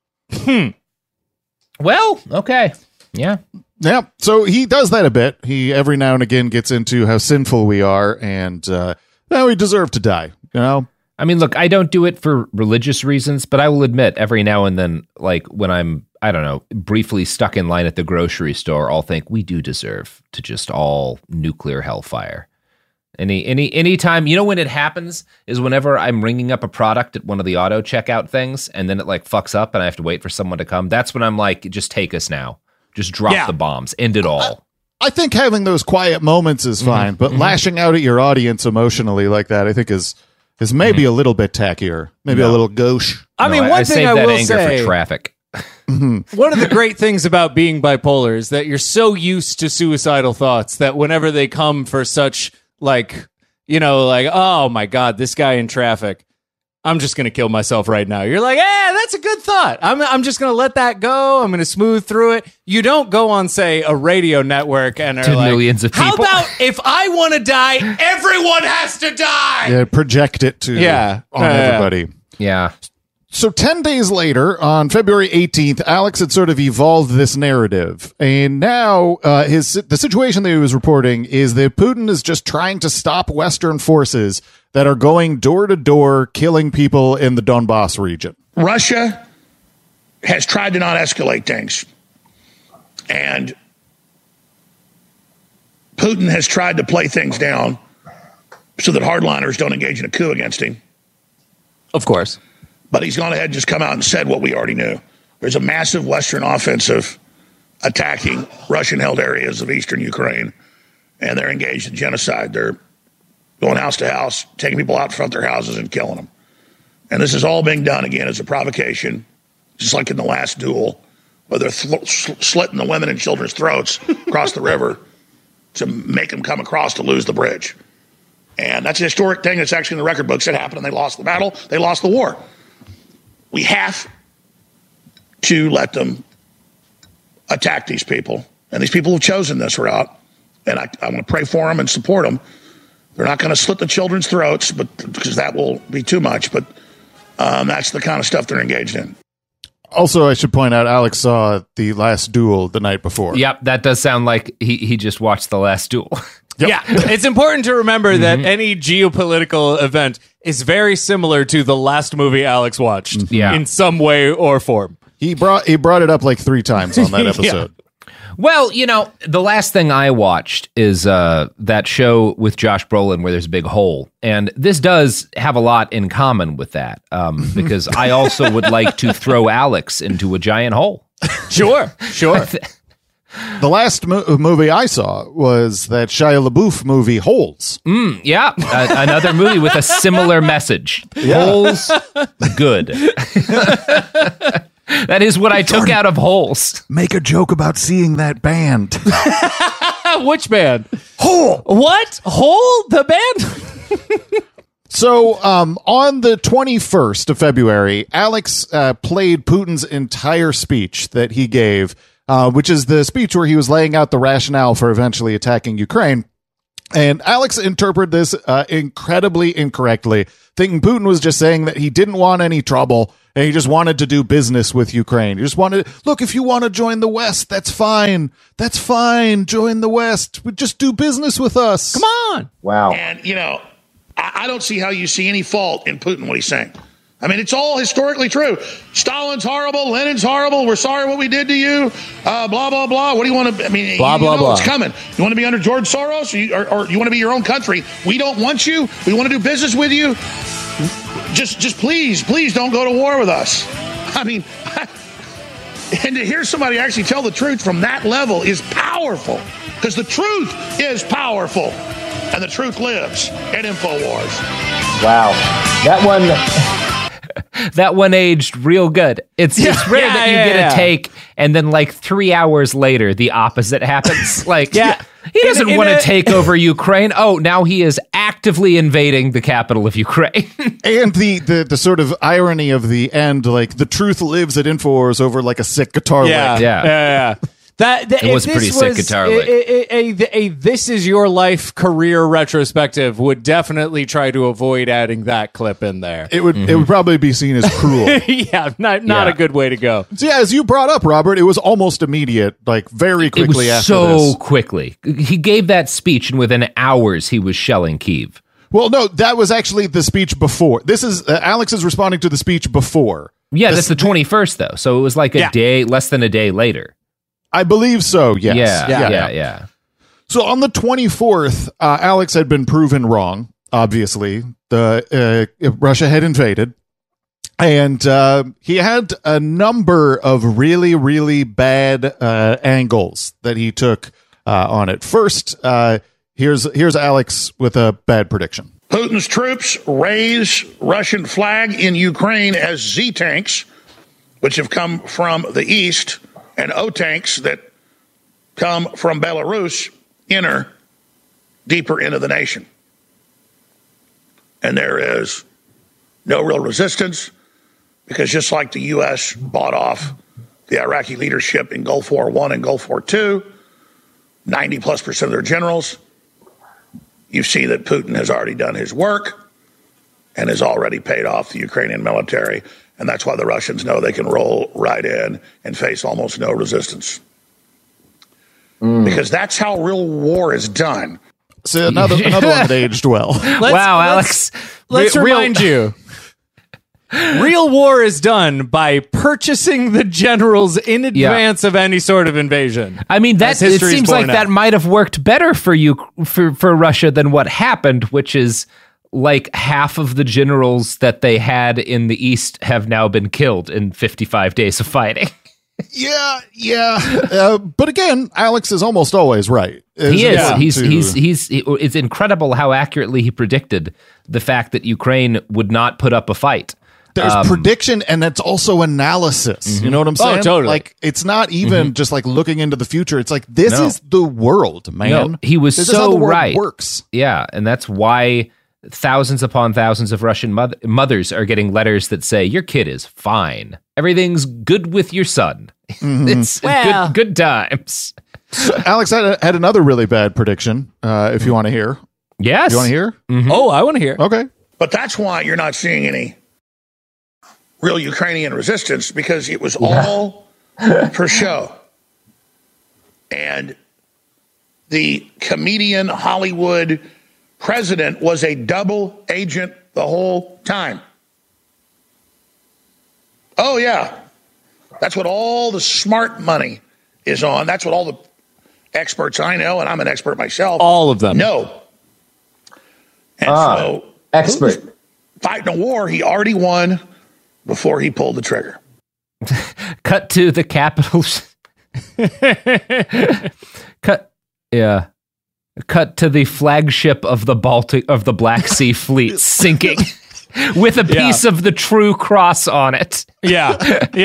Well, okay. Yeah. Yeah. So he does that a bit. He every now and again gets into how sinful we are, and we deserve to die, you know? I mean, look, I don't do it for religious reasons, but I will admit every now and then, like when I'm, I don't know, briefly stuck in line at the grocery store, I'll think we do deserve to just all nuclear hellfire. Any time, you know, when it happens is whenever I'm ringing up a product at one of the auto checkout things and then it like fucks up and I have to wait for someone to come. That's when I'm like, just take us now. Just drop the bombs. End it all. I think having those quiet moments is fine, but lashing out at your audience emotionally like that, I think is maybe a little bit tackier, maybe a little gauche. I mean, one thing I will say, for traffic. One of the great things about being bipolar is that you're so used to suicidal thoughts that whenever they come for such, like, you know, like, oh my God, this guy in traffic, I'm just going to kill myself right now. You're like, that's a good thought. I'm just going to let that go. I'm going to smooth through it. You don't go on, say, a radio network and are like, millions of people. How about if I want to die, everyone has to die? Yeah, project it to on everybody. Yeah. So 10 days later, on February 18th, Alex had sort of evolved this narrative. And now the situation that he was reporting is that Putin is just trying to stop Western forces that are going door to door, killing people in the Donbass region. Russia has tried to not escalate things. And Putin has tried to play things down so that hardliners don't engage in a coup against him. Of course. But he's gone ahead and just come out and said what we already knew. There's a massive Western offensive attacking Russian-held areas of eastern Ukraine, and they're engaged in genocide. They're going house to house, taking people out in front of their houses and killing them. And this is all being done, again, as a provocation, just like in the last duel, where they're slitting the women and children's throats across the river to make them come across to lose the bridge. And that's a historic thing that's actually in the record books that happened, and they lost the battle. They lost the war. We have to let them attack these people. And these people have chosen this route. And I'm going to pray for them and support them. They're not going to slit the children's throats, but because that will be too much. But that's the kind of stuff they're engaged in. Also, I should point out, Alex saw the last duel the night before. Yep, that does sound like he just watched the last duel. Yep. Yeah, it's important to remember that any geopolitical event is very similar to the last movie Alex watched in some way or form. He brought it up like 3 times on that episode. Well, you know, the last thing I watched is that show with Josh Brolin where there's a big hole. And this does have a lot in common with that because I also would like to throw Alex into a giant hole. Sure. The last movie I saw was that Shia LaBeouf movie, Holes. Another movie with a similar message. Holes, good. That is what I took out of Holes. Make a joke about seeing that band. Which band? Hole. What? Hole? The band? So on the 21st of February, Alex played Putin's entire speech that he gave which is the speech where he was laying out the rationale for eventually attacking Ukraine. And Alex interpreted this incredibly incorrectly, thinking Putin was just saying that he didn't want any trouble and he just wanted to do business with Ukraine. He just wanted, look, if you want to join the West, that's fine. That's fine. Join the West. Just do business with us. Come on. Wow. And, I don't see how you see any fault in Putin, what he's saying. I mean, it's all historically true. Stalin's horrible. Lenin's horrible. We're sorry what we did to you. Blah, blah, blah. What do you want to... I mean, blah, blah, blah. It's coming. You want to be under George Soros or you want to be your own country? We don't want you. We want to do business with you. Just please don't go to war with us. I mean, and to hear somebody actually tell the truth from that level is powerful, because the truth is powerful. And the truth lives at InfoWars. Wow. That one aged real good. It's rare that you get a take and then like 3 hours later the opposite happens. Like he doesn't want to take over Ukraine. Oh, now he is actively invading the capital of Ukraine. And the sort of irony of the end, like the truth lives at InfoWars over like a sick guitar lick. Yeah. It was a pretty sick guitar lick. A This Is Your Life career retrospective would definitely try to avoid adding that clip in there. It would probably be seen as cruel. Not a good way to go. So as you brought up, Robert, it was almost immediate, like very quickly after this. So quickly. He gave that speech and within hours he was shelling Kyiv. Well, no, that was actually the speech before. This is Alex is responding to the speech before. Yeah, that's the 21st though. So it was like a day, less than a day later. I believe so, yes. Yeah. So on the 24th, Alex had been proven wrong, obviously. Russia had invaded. And he had a number of really, really bad angles that he took on it. First, here's Alex with a bad prediction. Putin's troops raise Russian flag in Ukraine as Z-tanks, which have come from the east, and O-tanks that come from Belarus enter deeper into the nation. And there is no real resistance, because just like the U.S. bought off the Iraqi leadership in Gulf War I and Gulf War II, 90+% of their generals, you see that Putin has already done his work and has already paid off the Ukrainian military. And that's why the Russians know they can roll right in and face almost no resistance. Because that's how real war is done. So another one that aged well. Alex. Let's remind you. Real war is done by purchasing the generals in advance of any sort of invasion. I mean, it seems like that might have worked better for you, for Russia than what happened, which is like half of the generals that they had in the East have now been killed in 55 days of fighting. But again, Alex is almost always right. He is. It's incredible how accurately he predicted the fact that Ukraine would not put up a fight. There's prediction, and that's also analysis. Mm-hmm. You know what I'm saying? Oh, totally. Like, it's not even just like looking into the future. It's like, this is the world, man. No, he was this so is how the world right. works. Yeah, and that's why thousands upon thousands of Russian mothers are getting letters that say, your kid is fine. Everything's good with your son. Mm-hmm. It's good times. So Alex had another really bad prediction, if you want to hear. Yes. You want to hear? Mm-hmm. Oh, I want to hear. Okay. But that's why you're not seeing any real Ukrainian resistance, because it was all for show. And the comedian Hollywood president was a double agent the whole time. Oh, yeah. That's what all the smart money is on. That's what all the experts I know, and I'm an expert myself. All of them. No. And so, expert. Fighting a war he already won before he pulled the trigger. Cut to the capital. Cut to the flagship of the Black Sea Fleet sinking with a piece of the true cross on it. Yeah.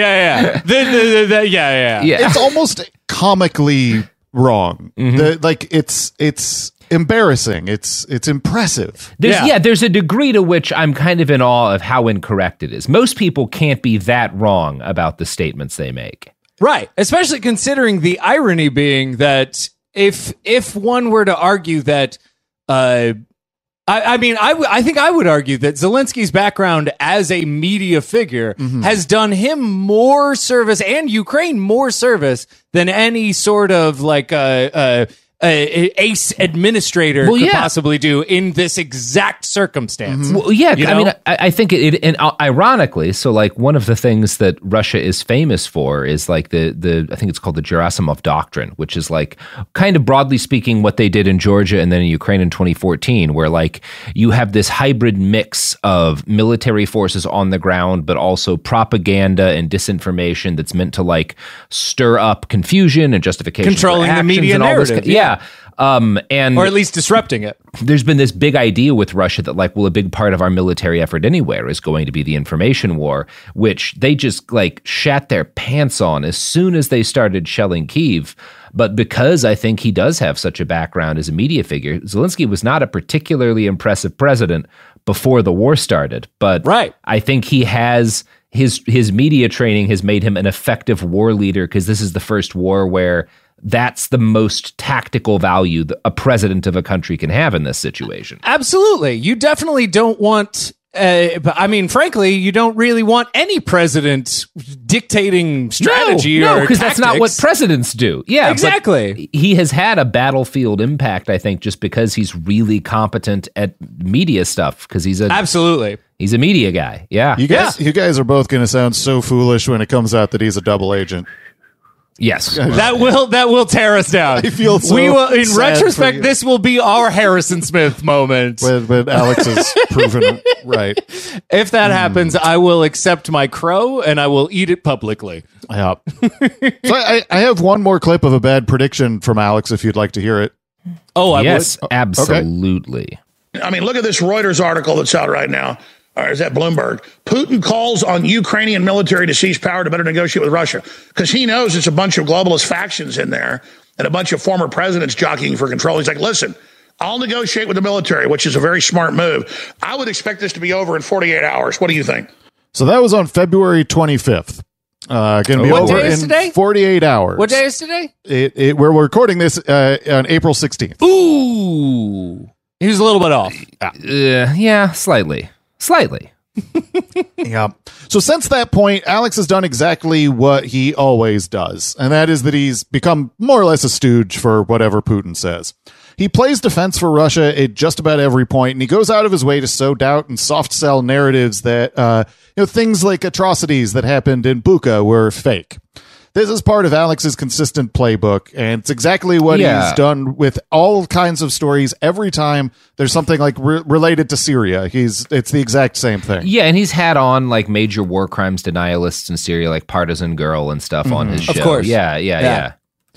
It's almost comically wrong. Mm-hmm. It's embarrassing. It's impressive. There's a degree to which I'm kind of in awe of how incorrect it is. Most people can't be that wrong about the statements they make. Right. Especially considering the irony being that if one were to argue that, I think I would argue that Zelensky's background as a media figure has done him more service and Ukraine more service than any sort of like ace administrator could possibly do in this exact circumstance. Well, yeah, I mean, I think and ironically, so like one of the things that Russia is famous for is like the I think it's called the Gerasimov Doctrine, which is like kind of broadly speaking what they did in Georgia and then in Ukraine in 2014, where like you have this hybrid mix of military forces on the ground, but also propaganda and disinformation that's meant to like stir up confusion and justification, controlling for the media and all narrative. this, and or at least disrupting it. There's been this big idea with Russia that like, well, a big part of our military effort anywhere is going to be the information war, which they just like shat their pants on as soon as they started shelling Kyiv. But because I think he does have such a background as a media figure, Zelensky was not a particularly impressive president before the war started. But I think he has his media training has made him an effective war leader, because this is the first war where that's the most tactical value that a president of a country can have in this situation. Absolutely. You definitely don't want, I mean, frankly, you don't really want any president dictating strategy or because that's not what presidents do. Yeah, exactly. He has had a battlefield impact, I think, just because he's really competent at media stuff, because he's he's a media guy. Yeah. You guys are both going to sound so foolish when it comes out that he's a double agent. Yes, that will tear us down. I feel so. We will, in retrospect, this will be our Harrison Smith moment. When Alex is proven right. If that happens, I will accept my crow and I will eat it publicly. Yeah. So I have one more clip of a bad prediction from Alex, if you'd like to hear it. Oh, I would. Absolutely. Okay. I mean, look at this Reuters article that's out right now. Or is that Bloomberg? Putin calls on Ukrainian military to seize power to better negotiate with Russia, because he knows it's a bunch of globalist factions in there and a bunch of former presidents jockeying for control. He's like, listen, I'll negotiate with the military, which is a very smart move. I would expect this to be over in 48 hours. What do you think? So that was on February 25th. Going to be over in today? 48 hours. What day is today? We're recording this on April 16th. Ooh. He was a little bit off. Yeah, slightly. Yeah. So since that point, Alex has done exactly what he always does, and that is that he's become more or less a stooge for whatever Putin says. He plays defense for Russia at just about every point, and he goes out of his way to sow doubt and soft sell narratives that things like atrocities that happened in Bucha were fake. This is part of Alex's consistent playbook, and it's exactly what he's done with all kinds of stories. Every time there's something like related to Syria, it's the exact same thing. Yeah, and he's had on like major war crimes denialists in Syria, like Partisan Girl and stuff on his show. Of course. Yeah.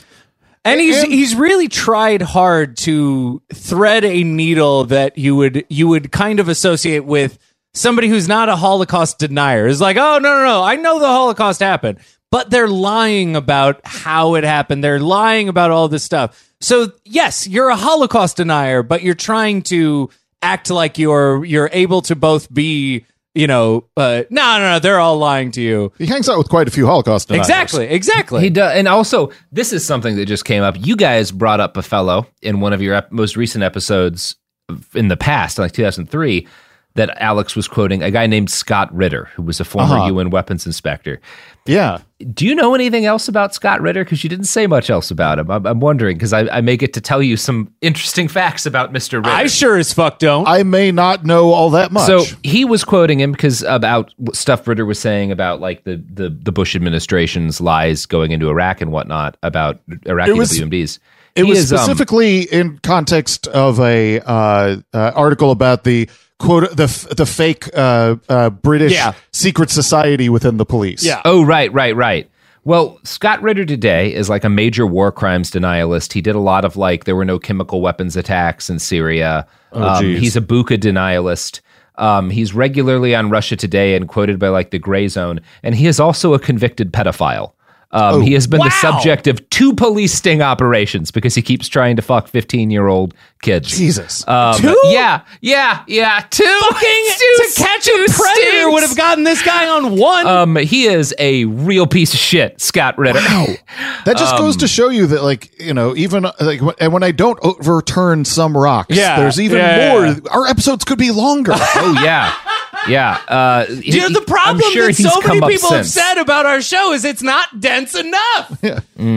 And he's really tried hard to thread a needle that you would kind of associate with somebody who's not a Holocaust denier. It's like, oh, no, I know the Holocaust happened. But they're lying about how it happened. They're lying about all this stuff. So, yes, you're a Holocaust denier, but you're trying to act like you're able to both be, no, they're all lying to you. He hangs out with quite a few Holocaust deniers. Exactly. He does. And also, this is something that just came up. You guys brought up a fellow in one of your most recent episodes in the past, like 2003, that Alex was quoting, a guy named Scott Ritter, who was a former UN weapons inspector. Yeah. Do you know anything else about Scott Ritter? Because you didn't say much else about him. I'm wondering, because I may get to tell you some interesting facts about Mr. Ritter. I sure as fuck don't. I may not know all that much. So he was quoting him because about stuff Ritter was saying about like the Bush administration's lies going into Iraq and whatnot about Iraqi WMDs. It was specifically in context of a article about the quote the fake British secret society within the police. Yeah. Oh, right. Well, Scott Ritter today is like a major war crimes denialist. He did a lot of like there were no chemical weapons attacks in Syria. He's a Bucha denialist. He's regularly on Russia Today and quoted by like the Gray Zone, and he is also a convicted pedophile. He has been the subject of 2 police sting operations because he keeps trying to fuck 15-year-old kids. Jesus. 2? Yeah. 2. Fucking To Catch a Predator would have gotten this guy on 1. He is a real piece of shit, Scott Ritter. Wow. That just goes to show you that, like, you know, even like when I don't overturn some rocks, there's even more. Our episodes could be longer. Oh, yeah. Yeah. The problem that so many people have said about our show is it's not dense enough. Yeah.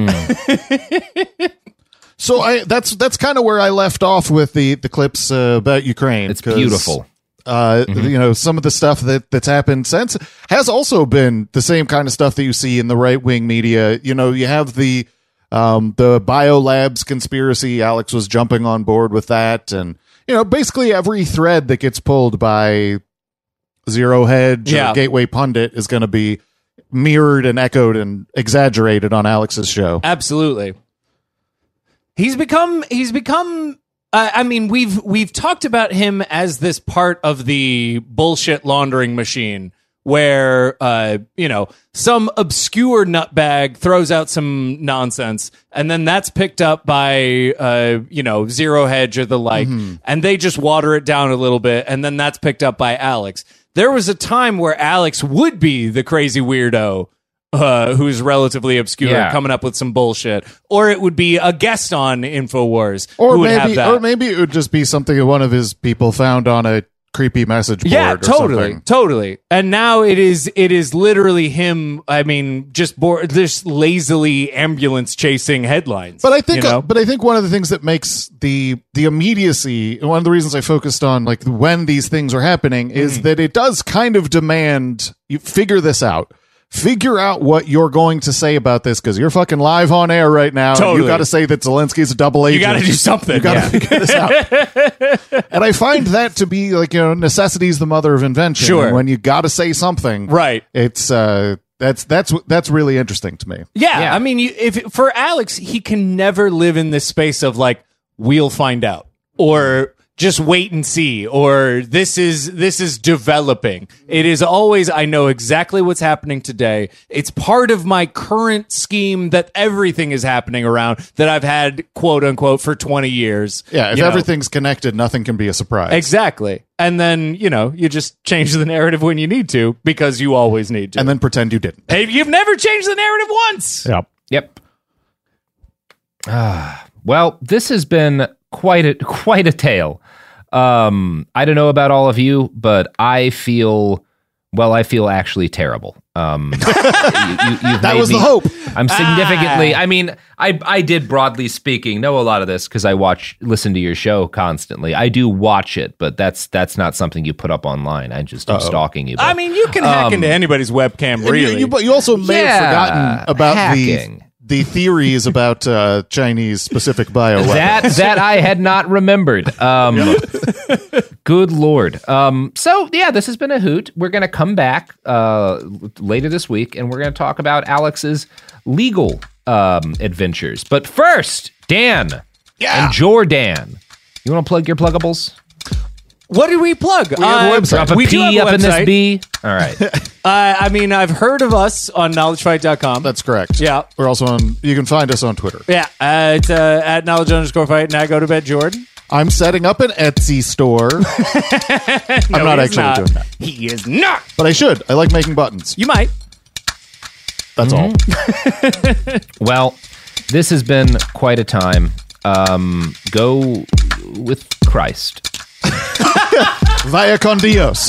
So that's kind of where I left off with the clips about Ukraine. It's beautiful. You know, some of the stuff that's happened since has also been the same kind of stuff that you see in the right wing media. You know, you have the biolabs conspiracy. Alex was jumping on board with that, and you know, basically every thread that gets pulled by Zero Hedge or Gateway Pundit is going to be mirrored and echoed and exaggerated on Alex's show. Absolutely. He's become I mean, we've talked about him as this part of the bullshit laundering machine where, you know, some obscure nutbag throws out some nonsense and then that's picked up by, you know, Zero Hedge or the like, and they just water it down a little bit and then that's picked up by Alex. There was a time where Alex would be the crazy weirdo who's relatively obscure, coming up with some bullshit, or it would be a guest on InfoWars, or who would have that. Or maybe it would just be something that one of his people found on a creepy message board. Yeah, or totally. And now it is literally him. I mean, just lazily ambulance chasing headlines. But I think one of the things that makes the immediacy, one of the reasons I focused on like when these things are happening, is that it does kind of demand you figure this out. Figure out what you're going to say about this because you're fucking live on air right now. Totally. You got to say that Zelensky's a double agent. You got to do something. You got to figure this out. And I find that to be like, you know, necessity is the mother of invention. Sure. And when you got to say something, right? It's that's really interesting to me. Yeah. I mean, for Alex, he can never live in this space of like we'll find out or just wait and see, or this is developing. It is always, I know exactly what's happening today. It's part of my current scheme that everything is happening around that I've had, quote unquote, for 20 years. Yeah, if everything's connected, nothing can be a surprise. Exactly. And then, you know, you just change the narrative when you need to because you always need to. And then pretend you didn't. Hey, you've never changed the narrative once. Yep. Well, this has been quite a tale. I don't know about all of you, but I feel actually terrible. That was the hope. I'm significantly, I mean, I did broadly speaking know a lot of this because I listen to your show constantly. I do watch it, but that's not something you put up online. I just am stalking you. But, I mean, you can hack into anybody's webcam, really. But you also may have forgotten about hacking. The theories about Chinese specific bioweapons. That I had not remembered. Good Lord. So, yeah, this has been a hoot. We're going to come back later this week, and we're going to talk about Alex's legal adventures. But first, Dan and Jordan, you want to plug your pluggables? What do we plug? We have a website. Drop a P up in this B. All right. I mean, I've heard of us on knowledgefight.com. That's correct. Yeah. We're also you can find us on Twitter. Yeah. It's at knowledge_fight, and I go to bed, Jordan. I'm setting up an Etsy store. No, I'm not actually doing that. He is not. But I should. I like making buttons. You might. That's all. Well, this has been quite a time. Go with Christ. Vaya con Dios.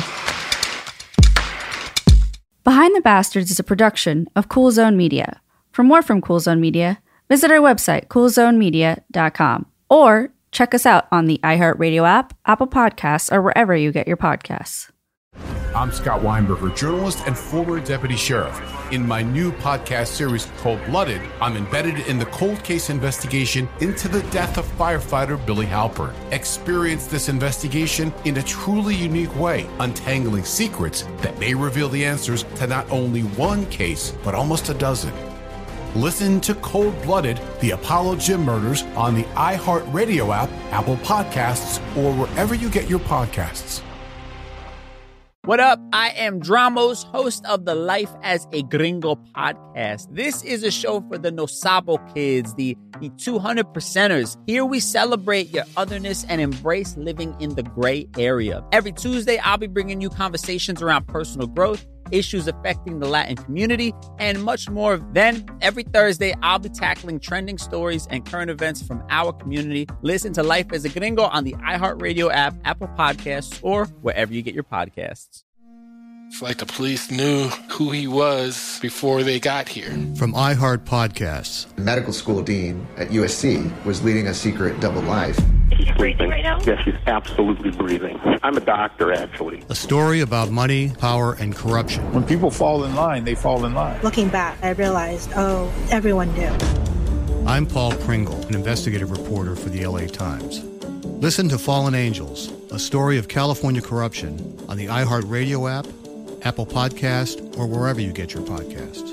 Behind the Bastards is a production of Cool Zone Media. For more from Cool Zone Media, visit our website, coolzonemedia.com, or check us out on the iHeartRadio app, Apple Podcasts, or wherever you get your podcasts. I'm Scott Weinberger, journalist and former deputy sheriff. In my new podcast series called Blooded, I'm embedded in the cold case investigation into the death of firefighter Billy Halpern. Experience this investigation in a truly unique way, untangling secrets that may reveal the answers to not only one case, but almost a dozen. Listen to Cold Blooded, The Apollo Gym Murders on the iHeartRadio app, Apple Podcasts, or wherever you get your podcasts. What up? I am Dramos, host of the Life as a Gringo podcast. This is a show for the No Sabo kids, the 200%ers. Here we celebrate your otherness and embrace living in the gray area. Every Tuesday, I'll be bringing you conversations around personal growth, issues affecting the Latin community, and much more. Then, every Thursday, I'll be tackling trending stories and current events from our community. Listen to Life as a Gringo on the iHeartRadio app, Apple Podcasts, or wherever you get your podcasts. It's like the police knew who he was before they got here. From iHeart Podcasts. The medical school dean at USC was leading a secret double life. She's breathing right now? Yes, she's absolutely breathing. I'm a doctor, actually. A story about money, power, and corruption. When people fall in line, they fall in line. Looking back, I realized, everyone knew. I'm Paul Pringle, an investigative reporter for the LA Times. Listen to Fallen Angels, a story of California corruption on the iHeartRadio app, Apple Podcast, or wherever you get your podcasts.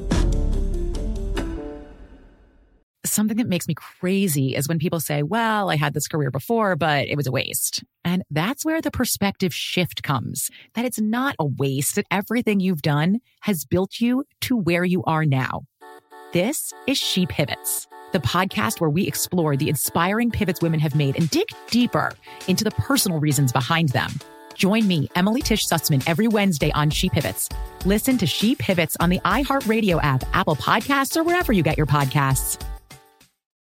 Something that makes me crazy is when people say, well, I had this career before, but it was a waste. And that's where the perspective shift comes, that it's not a waste, that everything you've done has built you to where you are now. This is She Pivots, the podcast where we explore the inspiring pivots women have made and dig deeper into the personal reasons behind them. Join me, Emily Tish Sussman, every Wednesday on She Pivots. Listen to She Pivots on the iHeartRadio app, Apple Podcasts, or wherever you get your podcasts.